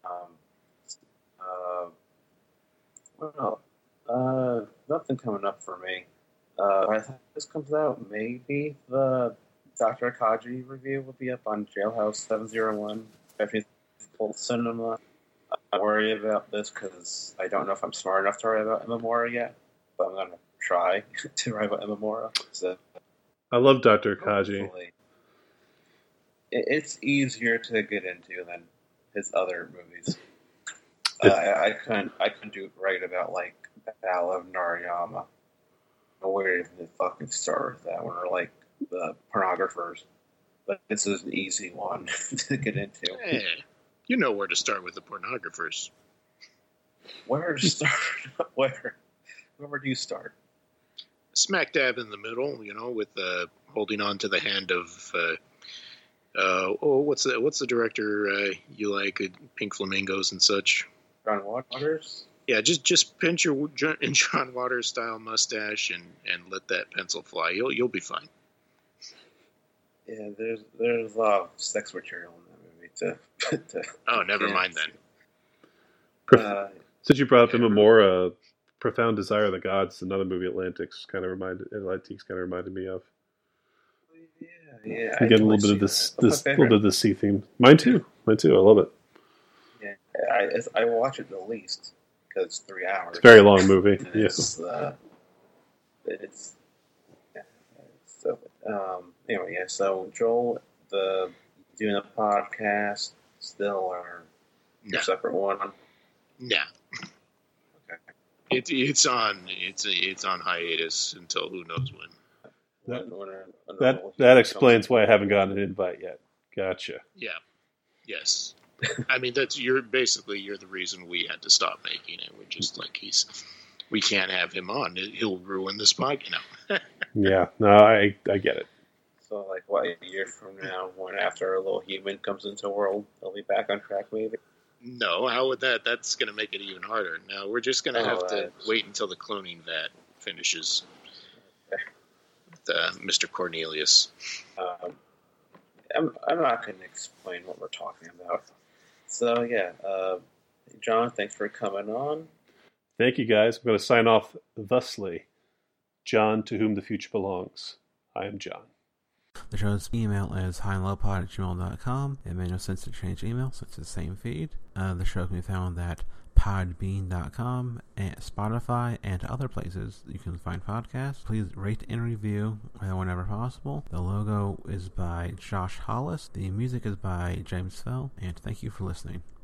uh, well, uh, nothing coming up for me. Uh, I think this comes out, maybe the Doctor Akaji review will be up on Jailhouse seven oh one. If you full cinema, I worry about this because I don't know if I'm smart enough to write about Imamura yet, but I'm going to try to write about Imamura. So I love Doctor Kaji. hopefully- it- It's easier to get into than his other movies. Uh, I, I couldn't I couldn't do right about like Battle of Narayama. Where even to fucking start with that one, or like the pornographers. But this is an easy one to get into. Eh, you know where to start with the pornographers. Where to start? Where? Where do you start? Smack dab in the middle, you know, with uh, holding on to the hand of uh, uh, oh, what's the what's the director uh, you like? Uh, Pink Flamingos and such. John Waters? Yeah, just just pinch your John- John Waters style mustache and, and let that pencil fly. You'll you'll be fine. Yeah, there's there's a lot of sex material in that movie. To, to Oh, never yeah. mind then. Prof- Uh, Since you brought up Yeah. Imamura, Profound Desire of the Gods, another movie Atlantic's kind of reminded Atlantic's kind of reminded me of. yeah, yeah. I'm getting a little bit of this, this little bit of the sea theme. Mine too. Mine too. I love it. Yeah, I it's- I watch it the least because it's three hours. It's a very long movie. And Yes. It's, uh, it's yeah, so um, anyway, yeah. So Joel, the doing a podcast still or No, a separate one? no. Okay. It, it's on it's it's on hiatus until who knows when. That- When- when- when That Joel that comes- explains why I haven't gotten an invite yet. Gotcha. Yeah. Yes. I mean that's you're basically you're the reason we had to stop making it. We're just like he's we can't have him on. He'll ruin the spot, you know. Yeah. No, I I get it. So like what a year from now, when after a little human comes into the world, they'll be back on track maybe. No, how would that? That's going to make it even harder. No, we're just going to Oh, have to that's- wait until the cloning vat finishes. With uh, Mister Cornelius. Um, I'm, I'm not going to explain what we're talking about. So, yeah, uh, John, thanks for coming on. Thank you guys. I'm going to sign off thusly. John, to whom the future belongs. I am John. The show's email is highandlowpod at gmail dot com. It made no sense to change email since it's the same feed. Uh, the show can be found at podbean dot com, and Spotify, and other places you can find podcasts. Please rate and review whenever possible. The logo is by Josh Hollis. The music is by James Fell. And thank you for listening.